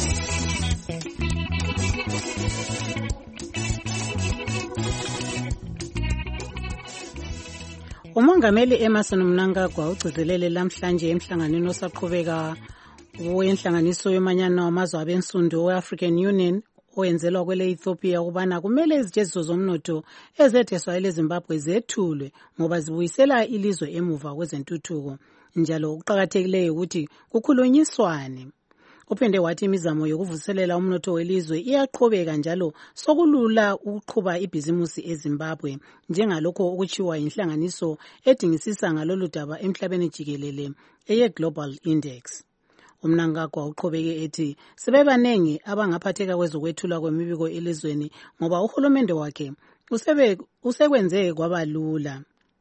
Umongameli Emmerson Mnangagwa ugcizelele lamhlanje emhlanganweni osaqhubeka wenhlanganiso yomanyano wamazwe abensundu we-African Union oyenzelwa kwele Ethiopia ukubana kumele izjeziso zomnotho ezetheswa ele Zimbabwe zethulwe ngoba zibuyisela ilizwe emuva kwezentuthuko, njalo kuqakathekileyo ukuthi kukhulunyiswane. Uphinde wathi imizamo yokuvuselela umnotho welizwe iyaqhubeka njalo sokulula ukuqhuba ibhizimusi eZimbabwe njengalokho okuchiwa inhlanganiso edingisisa ngalolu daba emhlabeni jikelele eye Global Index. Umnangagwa uqhubeke ethi sebebanengi abangaphatheka kwezokwethula kwemibiko elizweni ngoba uhulumende wakhe usebe usekwenze kwabalula.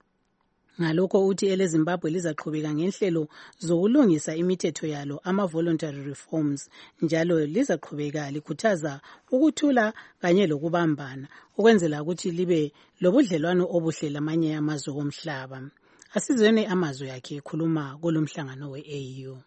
Ngalokho uthi ele Zimbabwe lizaqhubeka ngenhlelo zokulungisa imithetho yalo ama-voluntary reforms njalo lizaqhubeka likhuthaza ukuthula kanye lokubambana ukwenzela ukuthi libe lobudlelwano obuhle lamanye amazwe omhlaba. Asizweni amazwe yakhe ekhuluma kulomhlangano we-A U.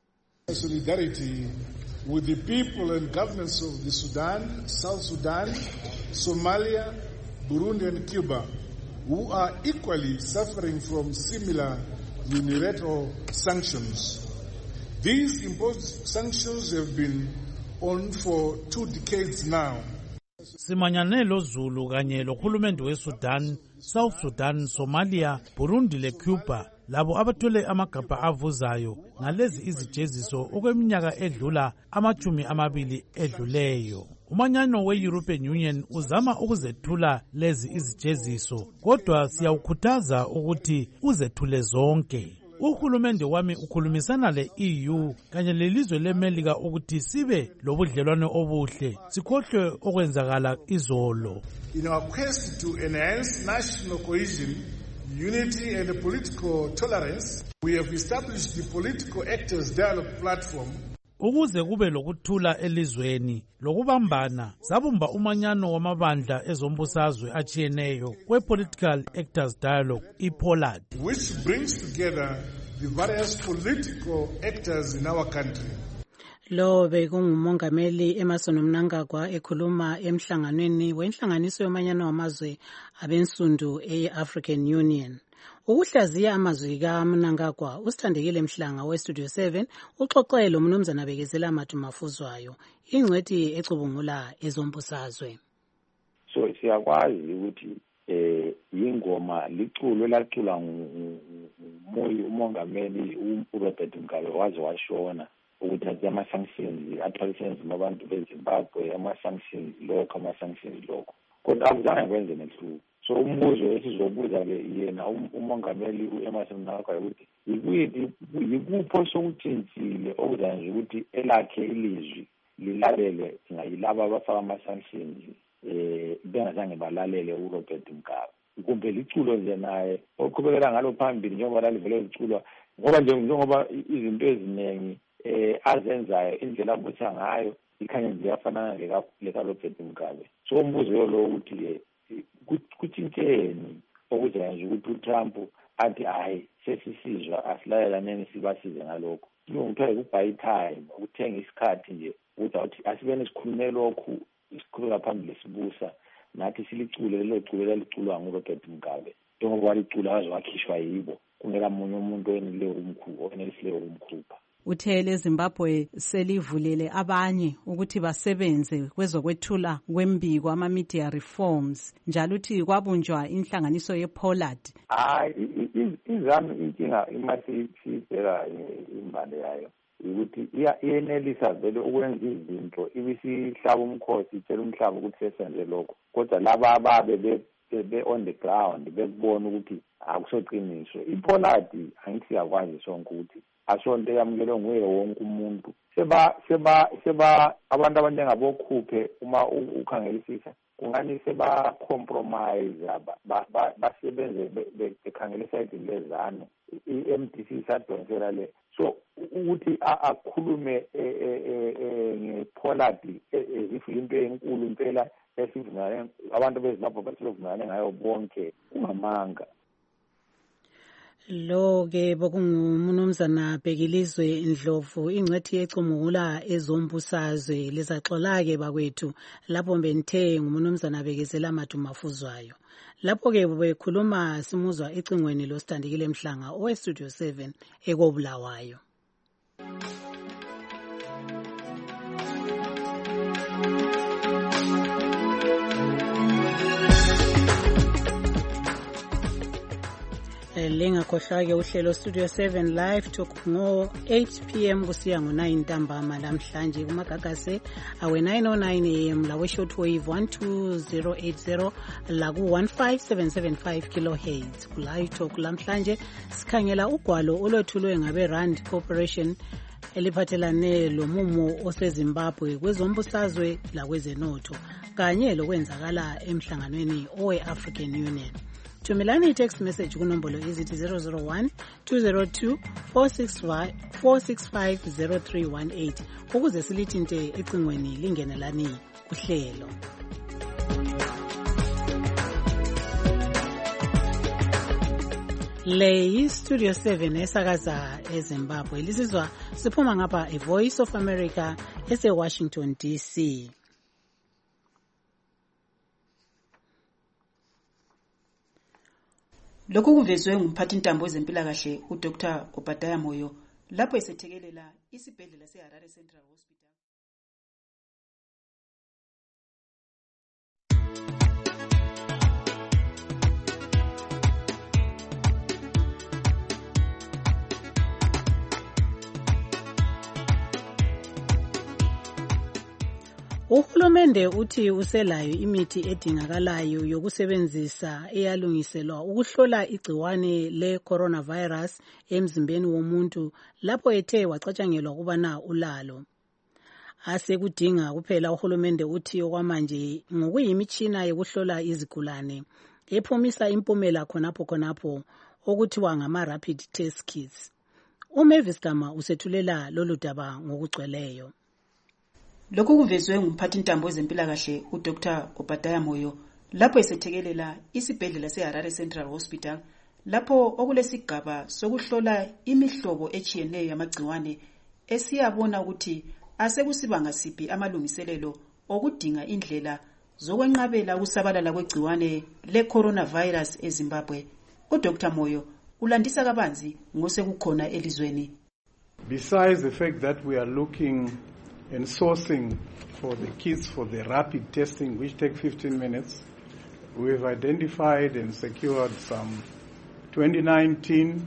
Solidarity with the people and governments of the Sudan, South Sudan, Somalia, Burundi and Cuba, who are equally suffering from similar unilateral sanctions. These imposed sanctions have been on for two decades now. Simanyane lo Zulu kanye lohulumende weSudan, South Sudan, Somalia, Burundi le Cuba labo abathole amagabha avuzayo ngalezi izijeziso okweminyaka edlula amachumi amabili edluleyo. Umanyano we-European Union uzama ukuzethula lezi izijeziso, kodwa siyawukhuthaza ukuthi uzethule zonke. Uhulumende wami ukhulumisana le-E U kanye lelizwe leMelika ukuthi sibe lobudlelwano obuhle, sikhohlwe okwenzakala izolo. In our quest to enhance national cohesion, unity and political tolerance, we have established the Political Actors Dialogue Platform. Ukuze kube lokuthula elizweni lokubambana, sabumba umanyano wamabandla ezombusazwe achiyeneyo we-Political Actors Dialogue, i-POLAD, which brings together the various political actors in our country. Lo bekungumongameli Emmerson Mnangagwa ekhuluma emhlanganweni wenhlanganiso yomanyano wamazwe abensundu e-African Union. Ukuhlaziya amazwi kaMnangagwa usithandekile Mhlanga we-Studio seven uxoxele umnumzana Bekezela Mathumafuzwayo ingcwethi ecubungula ezombusazwe. So siyakwazi ukuthi eh ingoma liculo lacula ngumoya umongameli uRobert Mugabe waze washona ukuthi ama-sanctions athwalisenzi mabantu beZimbabwe, ama-sanctions lokho ama-sanctions lokho kodwa akuzange kwenze nesihluku. So umbuzo esizobuza-ke yena umongameli u-Emmerson Mnangagwa ukuthi yikupho sokutshintshile okuzenza ukuthi elakhe ilizwi lilalele yilaba abafaka ama-sanctions eh bengazange balalele uRobert Mugabe, kumbe liculo nje naye oqhubekela ngalo phambili njengoba lalivele liculwa ngoba nje njengoba izinto eziningi eh azenzayo indlela abutha ngayo ikhanya nje yafana leka Robert Mugabe. So umbuzo lo ukuthi kutshintsheni okuzenza ukuthi uTrump athi hayi sesisizwa asilayelaneni sibasize ngalokho. Ngithola ukubhayi time ukuthenga isikhathi nje ukuthi asibene sikhulume lokhu isikhuluma phambili sibusa nathi silicule lelo culo leliculwa nguRobert Mugabe njengoba walicula waze wakhishwa yibo kungela munye umuntu oyenele umkhulu oyenele umkhupha. Uthe Zimbabwe selivulele abanye ukuthi basebenze kwezokwethula kwembiko ama-media reforms njalo uthi kwabunjwa inhlanganiso ye-Pollard. Hayi izami inkinga imasiyibheka imbali yayo ukuthi iyenelisa vele ukwenza izinto ibisihlaba umkhosi itshela umhlaba ukuthi sesenze lokho kodwa laba ababe be on the ground bekubona ukuthi akusoqiniswe. I-Pollard angithi yakwazi sonke ukuthi asonto yamukelwe nguye wonke umuntu seba seba seba abantu abanjengabokhuphe uma ukhangelisisa kungani seba compromise basebenze bekhangelisa idilezano i-M D C sadonsela le so ukuthi akhulume ngePollard ezifike into enkulu impela esivunana abantu beZimbabwe basivunana ngayo bonke kungamanga. Lo ke bokunguMnumzana Bhekilizwe Ndlovu ingcethi yecumula ezombusazwe lizaxola ke bakwethu lapho benthe nguMnumzana Bekezela Madumafuzwayo. Lapho ke bekhuluma simuzwa ecingweni loStandikile Mhlanga owe Studio seven ekobulawayo. Lingakhohlwa ke uhlelo Studio seven live talk ngo eight p m kusiya ngo nine ntambama namhlanje kumagagase awe nine oh nine a m lawe shortwave one two zero eight zero la ku one five seven seven five kilohertz live talk lamhlanje sikhangela ugwalo olwethulwe ngabe Rand Corporation eliphathelane lomumo oseZimbabwe kwezombusazwe la kwezenotho kanye lokwenzakala emhlanganweni owe African Union. Thumelani text message kunombolo izithi zero zero one two zero two four six five zero three one eight ukuze silithinte ecingweni lingenelani kuhlelo. Le Studio seven esakaza eZimbabwe lisizwa siphuma ngapha e Voice of America ese Washington D C. Lokhu kuvezwe ngumphathi intambo wezempilakahle uDr Obadiah Moyo lapho esethekelela isibhedlela seHarare Central Hospital. Uhulumende uthi uselayo imithi edingakalayo yokusebenzisa eyalungiselwa ukuhlola igciwane le coronavirus emzimbeni womuntu lapho ethe wacatshangelwa kubana ulalo. Asekudinga kuphela uhulumende uthi okwamanje ngokuyimitshina yokuhlola izigulane ephumisa impumela khonapho khonapho okuthiwa ngama rapid test kits. uMavis Gama usethulela lolu daba ngokugcweleyo. Lokhu kuvezwe ngumphathi intambo wezempilakahle uDr Obadiah Moyo lapho esethekelela isibhedlela seHarare Central Hospital lapho okulesigaba sokuhlola imihlobo etshiyeneyo yamagciwane esiyabona ukuthi asekusibanga siphi amalungiselelo okudinga indlela zokwenqabela ukusabalala kwegciwane le coronavirus eZimbabwe. uDr Moyo ulandisa kabanzi ngosekukhona elizweni. Besides the fact that we are looking and sourcing for the kits for the rapid testing, which take fifteen minutes, we've identified and secured some twenty nineteen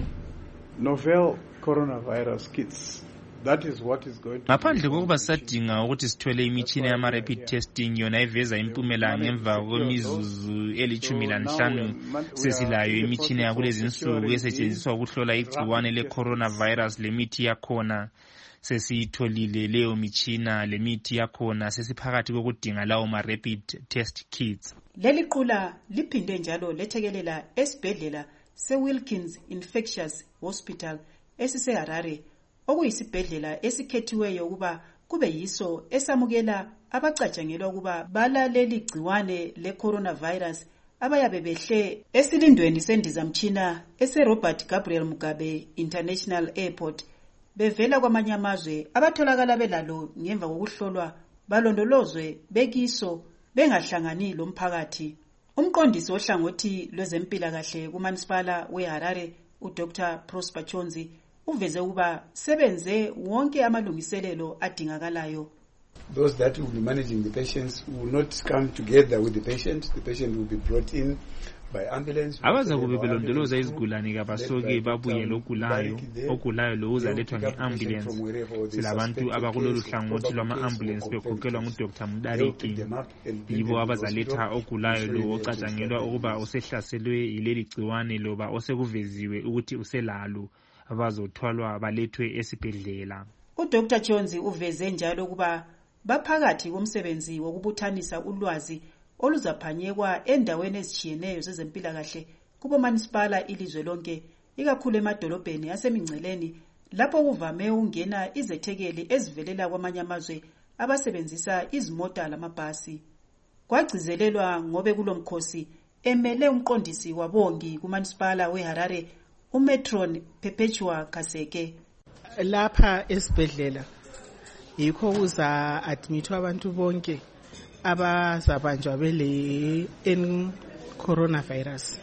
novel coronavirus kits. That is what is going to ngaphandle kokuba sadinga ukuthi sithole imitshina yama rapid testing yona iveza impumela ngemva kwemizuzu elithumi lanhlanu sesilayo imitshina yakulezi insuku esetshenziswa ukuhlola igciwane le coronavirus lemithi yakhona sesiyitholile leyo mitshina lemithi yakhona sesiphakathi kokudinga lawo ma rapid test kits. Leli qula liphinde njalo lethekelela esibhedlela seWilkins Infectious Hospital esiseHarare okuyisibhedlela esikhethiweyo ukuba kube yiso esamukela abacatshangelwa ukuba balaleli gciwane le coronavirus abayabe behle esilindweni sendizamtshina ese-Robert Gabriel Mugabe International Airport bevela kwamanye amazwe abatholakala belalo ngemva kokuhlolwa balondolozwe bekiso bengahlangani lomphakathi. Umqondisi ohlangothi lwezempilakahle kuManisipala weHarare uDr Prosper Chonzi uveze ukuba sebenze wonke amalungiselelo adingakalayo. Those that will be managing the patients will not come together with the patient. The patient will be brought in by ambulance. Abazakube belondoloza izigulane kabasoke babuyele ogulayo ogulayo lo uzalethwa ngeambulance. Silabantu abakulolu hlangothi lwama-ambulance bekhokhelwa nguDr Mudariki. Yibo abazaletha ogulayo lo ocatshangelwa ukuba usehlaselwe yileli gciwane loba osekuveziwe ukuthi uselalo abazothwalwa balethwe esibhedlela. uDr Chonzi uveze njalo ukuba baphakathi komsebenzi wokubuthanisa ulwazi oluzaphanyekwa endaweni ezitshiyeneyo zezempilakahle kubomanisipala ilizwe lonke, ikakhulu emadolobheni asemingceleni lapho kuvame ukungena izethekeli ezivelela kwamanye amazwe abasebenzisa izimota lamabhasi. Kwagcizelelwa ngobe kulomkhosi emele umqondisi wabongi kumanisipala weHarare uMetron Perpetua Kaseke. Lapha esibhedlela yikho kuza admithwa abantu bonke abazabanjwa bele en coronavirus.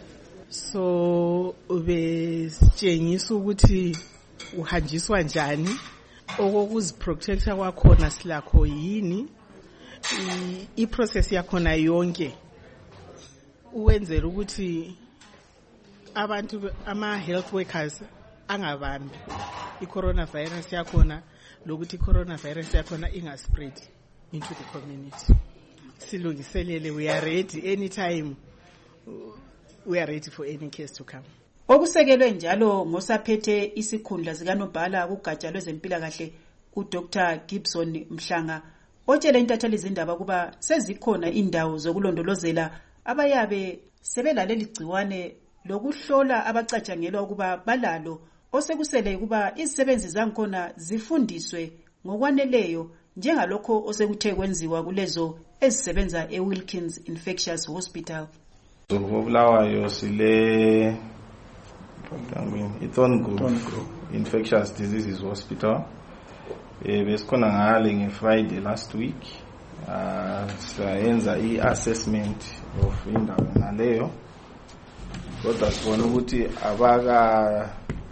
So besitshengisa ukuthi uhanjiswa njani, okokuziprotecta kwakhona silakho yini, i-process yakhona yonke uwenzela ukuthi abantu ama-health workers angabambi i-coronavirus yakhona lokuthi i-coronavirus yakhona ingaspread into the community. Silungiselele, we are ready anytime, we are ready for any case to come. Okusekelwe njalo ngosaphethe isikhundla zikaNobhala kugatsha lwezempilakahle uDr Gibson Mhlanga otshele intatheli izindaba kuba sezikhona indawo zokulondolozela abayabe sebelaleli gciwane lokuhlola abacatshangelwa ukuba balalo, osekusele ukuba izisebenzi zankhona zifundiswe ngokwaneleyo njengalokho osekuthe kwenziwa kulezo ezisebenza eWilkins Infectious Hospital. Zokubulawayo sile Ithorn Group Infectious Diseases Hospital. Besikhona ngale ngeFriday last week. Uh, sayenza i-assessment of indawo naleyo. Kodwa sibona ukuthi abaka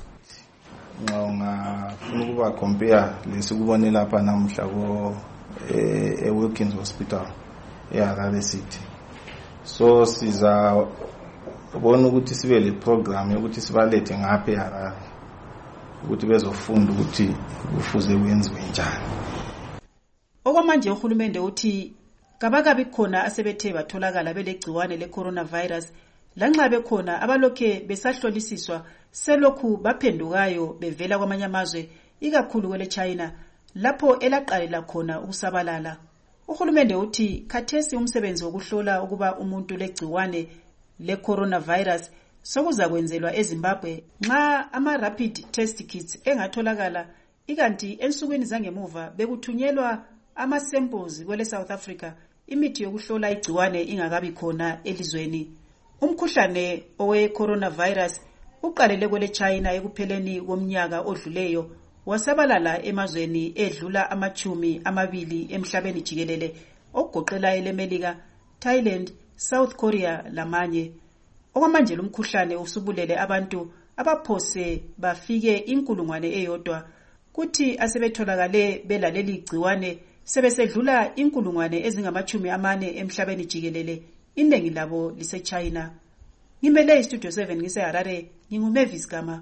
ngafuna ukuba compare lesikubone lapha namhla ko eWilkins Hospital eHarare City. So siza bona ukuthi sibe le program yokuthi sibalethe ngapha eHarare ukuthi bezofunda ukuthi kufuze kwenziwe njani. Okwamanje uhulumende uthi kabakabi khona asebethe batholakala belegciwane le-coronavirus lanxa bekhona abalokhe besahlolisiswa selokhu baphendukayo bevela kwamanye amazwe ikakhulu kwele China lapho elaqalela khona ukusabalala. Uhulumende uthi khathesi umsebenzi wokuhlola ukuba umuntu legciwane le-coronavirus sokuza kwenzelwa eZimbabwe nxa ama-rapid test kits engatholakala, ikanti ensukwini zangemuva bekuthunyelwa ama-samples kwele South Africa imithi yokuhlola igciwane ingakabi khona elizweni. Umkhuhlane owe-coronavirus uqalele kwele China ekupheleni komnyaka odluleyo wasabalala emazweni edlula amachumi amabili emhlabeni jikelele okugoqela eleMelika, Thailand, South Korea lamanye. Okwamanje lumkhuhlane usubulele abantu abaphose bafike inkulungwane eyodwa, kuthi asebetholakale belaleli gciwane sebesedlula inkulungwane ezingamachumi amane emhlabeni jikelele, iningi labo liseChina. Ngimele iStudio seven ngiseHarare, nginguMavis Gama.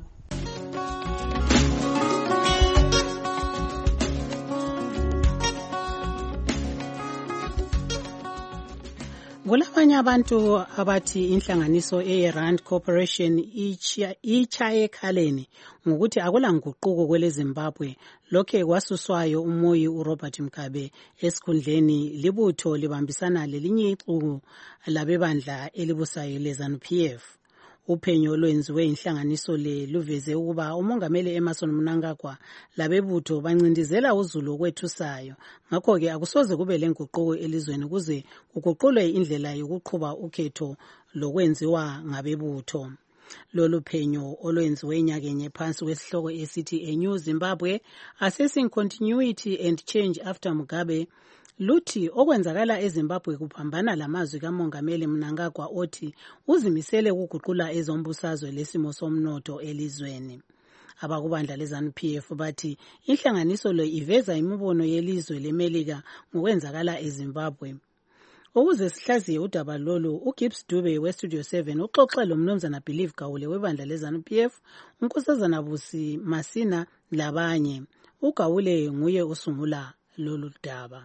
Kulabanye abantu abathi inhlanganiso eRand Corporation ichaye ekhaleni ngokuthi akula nguquko kwele Zimbabwe lokhe kwasuswayo umoyi uRobert Mugabe esikhundleni libutho libambisana lelinye ixuku labebandla elibusayo leZANU-P F. Uphenyo olwenziwe inhlanganiso le luveze ukuba umongameli Emmerson Mnangagwa labebutho bancindizela uZulu okwethusayo. Ngakho-ke akusoze kube lenguquko elizweni ukuze kuguqulwe indlela yokuqhuba ukhetho lokwenziwa ngabebutho. Lolu phenyo olwenziwe inyakenye phansi kwesihloko esithi A New Zimbabwe Assessing Continuity and Change After Mugabe luthi okwenzakala eZimbabwe kuphambana lamazwi kamongameli Mnangagwa othi uzimisele ukuguqula ezombusazwe lesimo somnotho elizweni. Abakubandla leZANU P F bathi inhlanganiso le iveza imibono yelizwe leMelika ngokwenzakala eZimbabwe. Ukuze sihlaziye udaba lolu, uGibbs Dube weStudio seven uxoxe lo mnumzana Believe Gawule webandla leZANU P F, uNkosazana Busi Masina labanye. uGawule nguye usungula lolu daba.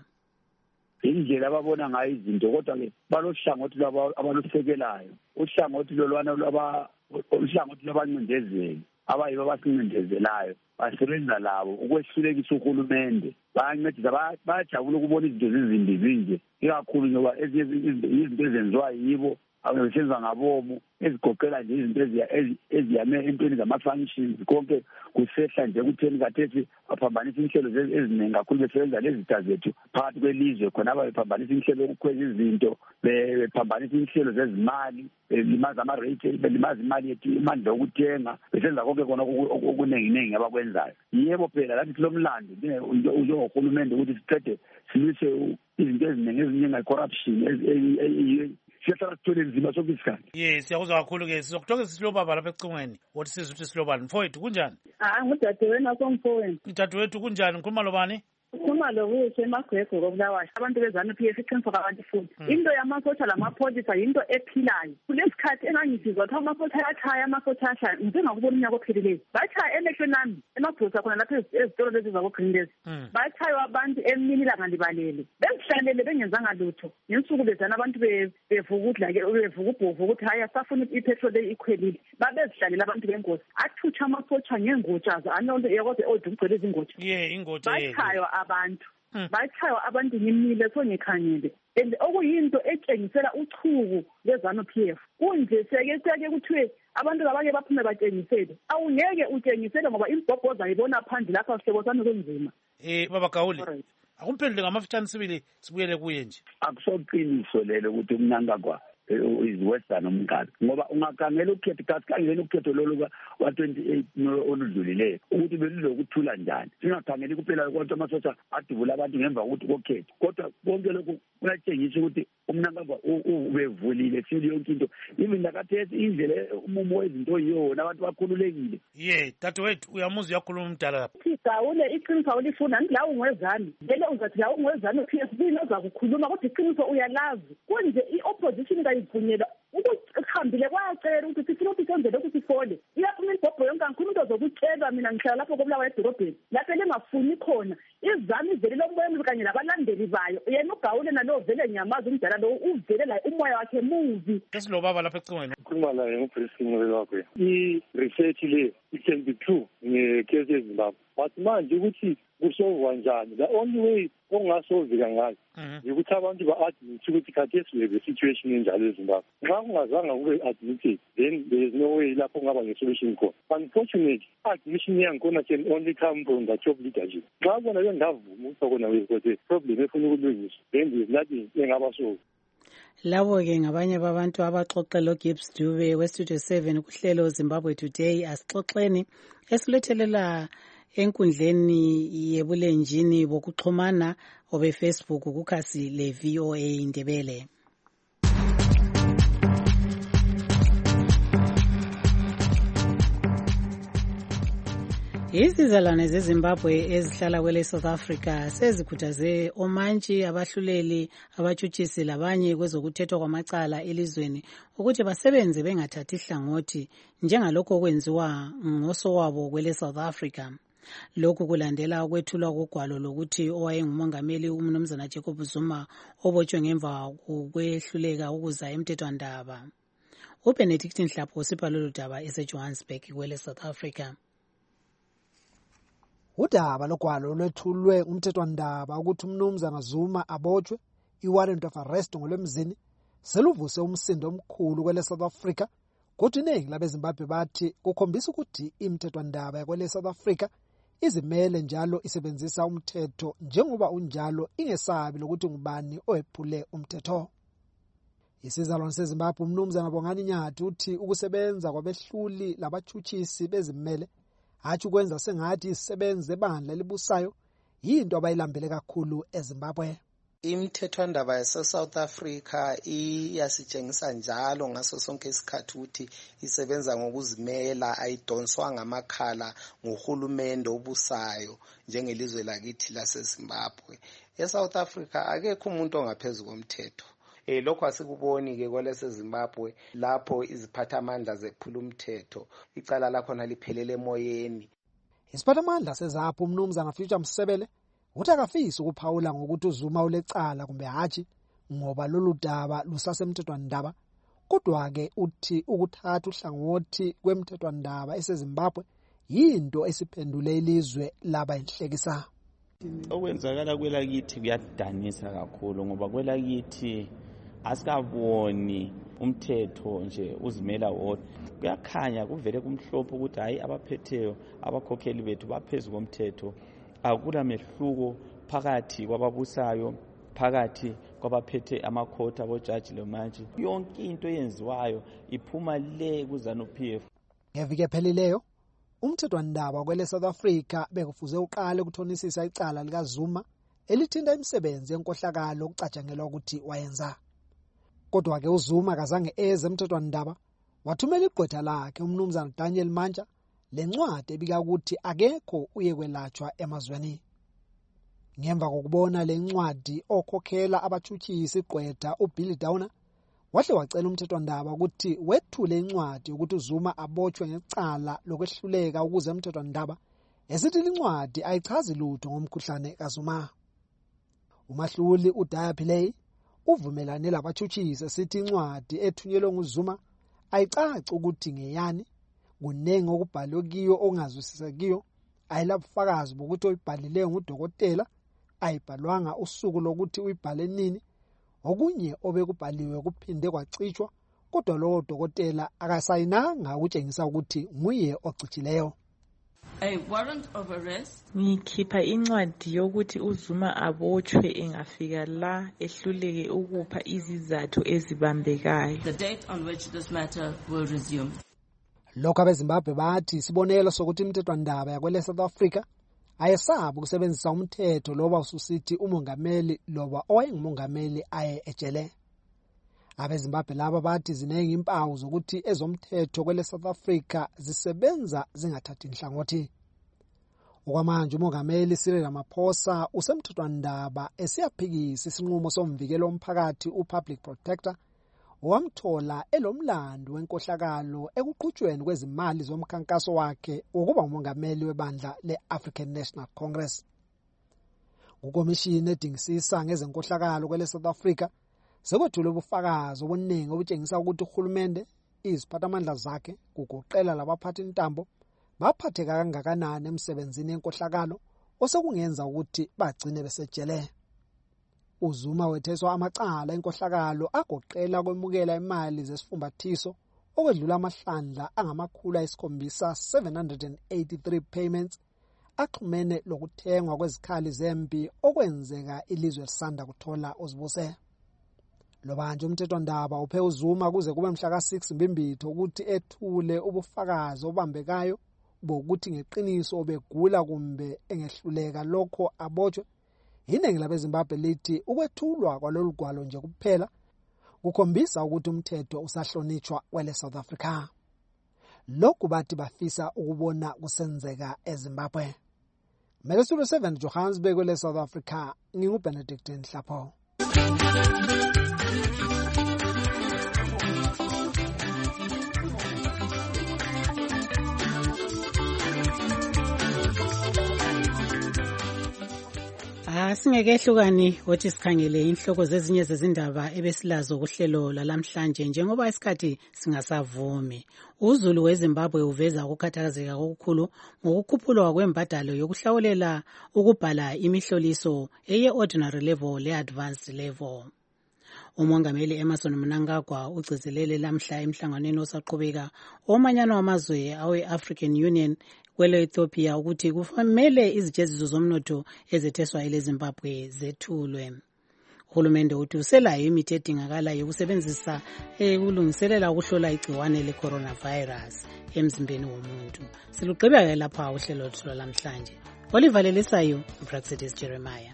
Indlela ababona ngayo izinto kodwa ke balohlangothi laba abalusekelayo, uhlangothi lolwana lwaba uhlangothi lwabancindezeli abayibo abasincindezelayo basebenza labo ukwehlulekisa uhulumende, bayancedisa, bayajabula ukubona izinto zizimbi zinje, ikakhulu ngoba izinto ezenziwa yibo abasenza ngabomu ezigoqela nje izinto eziyame entweni zama-functions konke kusehla nje kutheni kathesi baphambanisa inhlelo eziningi kakhulu besebenza lezitha zethu phakathi kwelizwe khonaba bephambanisa inhlelo yokukhweza izinto, bephambanisa inhlelo zezimali, belimaza ama-rate, belimaza imali yethu, imandla yokuthenga, besenza konke khona okuningi-ningi abakwenzayo. Yebo phela lathi kulomlando njengohulumende ukuthi siqede silwise izinto eziningi eziningi corruption siyahlala sithole nzima sonke isikhathi. Yes, siyakuzwa kakhulu-ke sizokuthokoza Silobaba lapha ekucingweni. Wothi sizwe ukuthi Silobaba mfowethu kunjani? Ah, ngudadewenu wasomfowenu. Udadewethu kunjani? Ngikhuluma lobani? Uma lokuhle emagwego kokulawayo abantu bezana P F iqiniso kabantu futhi into yamasosha lamapholisa yinto ephilayo kulesikhathi engangisizwa ukuthi amapholisa ayachaya amapholisa ashaya njengakubona umnyaka ophelileyo bachaya emehlweni nami emabhusa khona lapha ezitolo lezi zakogreen lezi bachaywa abantu emini ilanga libalele bezihlalele bengenzanga lutho ngensuku lezana abantu bevuka udla-ke bevuka ubhovu ukuthi hayi asafuna ipetrol ikhwelile babezihlalele abantu bengozi athutsha amasotsha ngengotshazo anonto yakodwa odwa ukugcwele izingotsha ye ingotsha bachaywa abantu bachaywa abantu ngimile songikhangele and okuyinto etshengisela uchuku lezanu P F kunje seke seke kuthiwe abantu labake baphume batshengisele awungeke utshengisele ngoba imbhobhoza ayibona phandle lapha sihlebosana kwenzima. Eh baba Gawule akumphendule ngamafitshane sibili sibuyele kuye nje. Akusoqiniso lelo ukuthi uMnangagwa is western umkhathi ngoba ungakhangela ukhetho kasikangeni ukhetho lolu wa twenty-eight oludlulileyo ukuthi belulokuthula njani singakhangeli kuphela konke amasosha adubula abantu ngemva kokuthi kokhetho kodwa konke lokhu kuyatshengisa ukuthi uMnangagwa ubevulile sile yonke into even nakathethi indlela umumo wezinto oyiyona abantu bakhululekile. Ye dadewethu uyamuzwa uyakhuluma umdala lapha. Sigawule iqiniso awulifuna la ungwezani vele uzathi la ungwezani P F B noza kukhuluma kodwa iqiniso uyalazi konje i-opposition kayivunyela ukuhambile kwacela ukuthi sifuna ukuthi senzele ukuthi sifole iyaphuma imibhobho yonke angikhuluma into zokutshelwa mina ngihlala lapho kobulawa edorobheni lapho elingafuni khona izami ivelele umbuyeni kanye nabalandeli bayo yena uGawule nalo vele ngiyamazi umdala lo uvele la umoya wakhe muvi. Esilobaba lapha ecingweni ukhuluma la ngumphrisingo wakhe i-research le it can be true ngekesi eZimbabwe but manje ukuthi kusovwa njani the only way ongasovika ngayo ukuthi abantu ba-admit ukuthi khathesi we situation enjalo eZimbabwe nxa kungazanga kube admitted then there is no way lapho kungaba nge-solution khona. Unfortunately admission yankhona can only come from the top leadership. Nxa bona bengavuma ukuthi khona we've got a problem efuna ukulungiswa then there is nothing engabasolve. Labo-ke ngabanye babantu abaxoxela uGibbs Dube weStudio seven kuhlelo Zimbabwe Today. Asixoxeni esilethelela enkundleni yebulenjini bokuxhumana obe-Facebook kukhasi le-V O A Ndebele. Izizalwane zeZimbabwe ezihlala kwele South Africa sezikhuthaze omantshi abahluleli abatshutshisi labanye kwezokuthethwa kwamacala elizweni ukuthi basebenze bengathathi ihlangothi njengalokho okwenziwa ngosowabo kwele South Africa. Lokhu kulandela ukwethulwa kogwalo lokuthi owayengumongameli uMnumzana Jacob Zuma obotshwe ngemva kokwehluleka ukuza emthethwandaba. uBenedict Nhlapho usipha lolu daba eseJohannesburg kwele South Africa. Udaba logwalo lwethulwe umthethwandaba ukuthi uMnumzana Zuma abotshwe i-warrant of arrest ngolwemzini seluvuse umsindo omkhulu kwele South Africa Kodwa iningi labeZimbabwe bathi kukhombisa ukuthi imithethwandaba yakwele South Africa izimele njalo isebenzisa umthetho njengoba unjalo ingesabi lokuthi ngubani oyephule umthetho. Isizalwane seZimbabwe uMnumzana Bongani Nyathi uthi ukusebenza kwabehluli labathutshisi bezimele hathi ukwenza sengathi isebenze ebandla elibusayo yinto abayilambele kakhulu eZimbabwe. Imithethwandaba yase-South Africa iyasitshengisa njalo ngaso sonke isikhathi ukuthi isebenza ngokuzimela, ayidonswa ngamakhala ngohulumende obusayo njengelizwe lakithi laseZimbabwe. E-South Africa akekho umuntu ongaphezulu komthetho. Eh lokho asikuboni ke kwalese Zimbabwe lapho iziphathamandla zephula umthetho icala lakhona liphelele emoyeni. Isiphathamandla seZAPU uMnumzana Future Msebele uthi akafisi ukuphawula ngokuthi uZuma ulecala kumbe hatshi ngoba lolu daba lusasemthethwandaba, kodwa ke uthi ukuthatha uhlangothi kwemthethwandaba eseZimbabwe yinto esiphendule ilizwe laba inhlekisa. Okwenzakala kwelakithi kuyadanisa kakhulu ngoba kwelakithi asikaboni umthetho nje uzimela wodwa. Kuyakhanya kuvele kumhlophe ukuthi hayi abaphetheyo abakhokheli bethu baphezulu komthetho. Akula mehluko phakathi kwababusayo, phakathi kwabaphethe amakhotha abojaji lemanje. Yonke into yenziwayo iphuma le kuZANU-P F. Ngeviki ephelileyo umthethwandaba kwele South Africa bekufuze uqale ukuthonisisa icala lika Zuma elithinta imisebenzi yenkohlakalo okucatshangelwa ukuthi wayenza. Kodwa ke uZuma kazange eze emthethwandaba, wathumela igqwetha lakhe uMnumzana Daniel Mantsha lencwadi ebika ukuthi akekho uye kwelatshwa emazweni. Ngemva kokubona lencwadi okhokhela abathutshisi igqwetha uBilly Downer wahle wacela umthethwandaba ukuthi wethule incwadi ukuthi uZuma abotshwe ngecala lokwehluleka ukuze umthethwandaba esithi incwadi ayichazi lutho ngomkhuhlane kaZuma. Umahluli uDaya Pillay uvumelane labathutshisi esithi incwadi ethunyelwe nguZuma ayicaci ukuthi ngeyani, kunengi okubhalwe kiyo ongazwisisekiyo, ayilabufakazi bokuthi oyibhalileyo ngudokotela, ayibhalwanga usuku lokuthi uyibhale nini, okunye obekubhaliwe kuphinde kwacitshwa kodwa lowo dokotela akasayinanga ukutshengisa ukuthi nguye ocijileyo. A warrant of arrest. Ngikhipha incwadi yokuthi uZuma abotshwe engafika la ehluleke ukupha izizathu ezibambekayo. The date on which this matter will resume. Lokho abeZimbabwe bathi sibonelo sokuthi imithethwandaba yakwele South Africa ayesabi ukusebenzisa umthetho loba ususithi umongameli loba owayengumongameli aye ejele. AbeZimbabwe laba bathi zinengi impawu zokuthi ezomthetho kwele South Africa zisebenza zingathathi inhlangothi. Okwamanje umongameli Cyril Ramaphosa usemthethwandaba esiyaphikisa isinqumo somvikelo omphakathi uPublic Protector wamthola elomlando wenkohlakalo ekuqhutshweni kwezimali zomkhankaso wakhe ukuba umongameli webandla le-African National Congress. Ukomishini edingisisa ngezenkohlakalo kwele South Africa sekwethule ubufakazi obuningi obutshengisa ukuthi uhulumende iziphathamandla zakhe kugoqela labaphathi intambo baphatheka kangakanani emsebenzini yenkohlakalo osekungenza ukuthi bagcine besejele. uZuma wetheswa amacala enkohlakalo agoqela kwemukela imali zesifumbathiso okwedlula amahlandla angamakhulu ayisikhombisa seven hundred eighty-three payments axhumene lokuthengwa kwezikhali zempi okwenzeka ilizwe lisanda kuthola uzibuse. Lobanje umthethwandaba uphe uZuma kuze kube mhla ka six Mbimbitho ukuthi ethule ubufakazi obambekayo bokuthi ngeqiniso obegula kumbe engehluleka lokho abotshwe. Iningi labeZimbabwe lithi ukwethulwa kwalolu gwalo nje kuphela kukhombisa ukuthi umthetho usahlonitshwa kwele South Africa. Lokhu bathi bafisa ukubona kusenzeka eZimbabwe. Mele Studio seven Johannesburg kwele South Africa, nginguBenedict Nhlapho. Singekehlukani wothi sikhangele inhloko zezinye zezindaba ebesilazo kuhlelo lalamhlanje njengoba isikhathi singasavumi. uZulu weZimbabwe uveza ukukhathazeka okukhulu ngokukhuphulwa kwembadalo yokuhlawulela ukubhala imihloliso eye ordinary level le advanced level. umongameli Emerson Mnangagwa ugcizelele lamhla emhlanganweni osaqhubeka omanyano wamazwe awe-African Union kwele Ethiopia ukuthi kufanele izijeziso zomnotho ezetheswa ile Zimbabwe zethulwe. Uhulumende uthi uselayo imithi edingakalayo yokusebenzisa ekulungiselela ukuhlola igciwane le-coronavirus emzimbeni womuntu. Silugqiba lapha uhlelo lwethu lamhlanje. Oliver Lelisayo, Praxidis Jeremiah.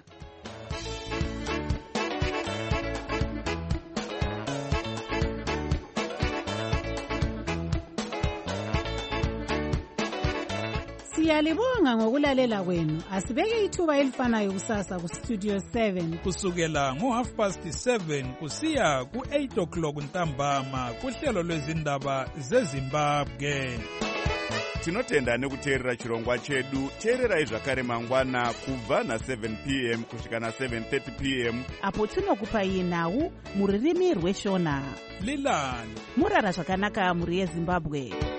Siyalibonga ngokulalela kwenu. Asibeke ithuba elifanayo kusasa ku Studio seven kusukela ngo half past seven kusiya ku eight o'clock ntambama kuhlelo lwezindaba zeZimbabwe. Tinotenda nekuteerera chirongwa chedu. Teererai zvakare mangwana kubva na seven p m kusvika na seven thirty p m apo tinokupai nhau muririmi rweshona. Lilani murara zvakanaka muri yeZimbabwe.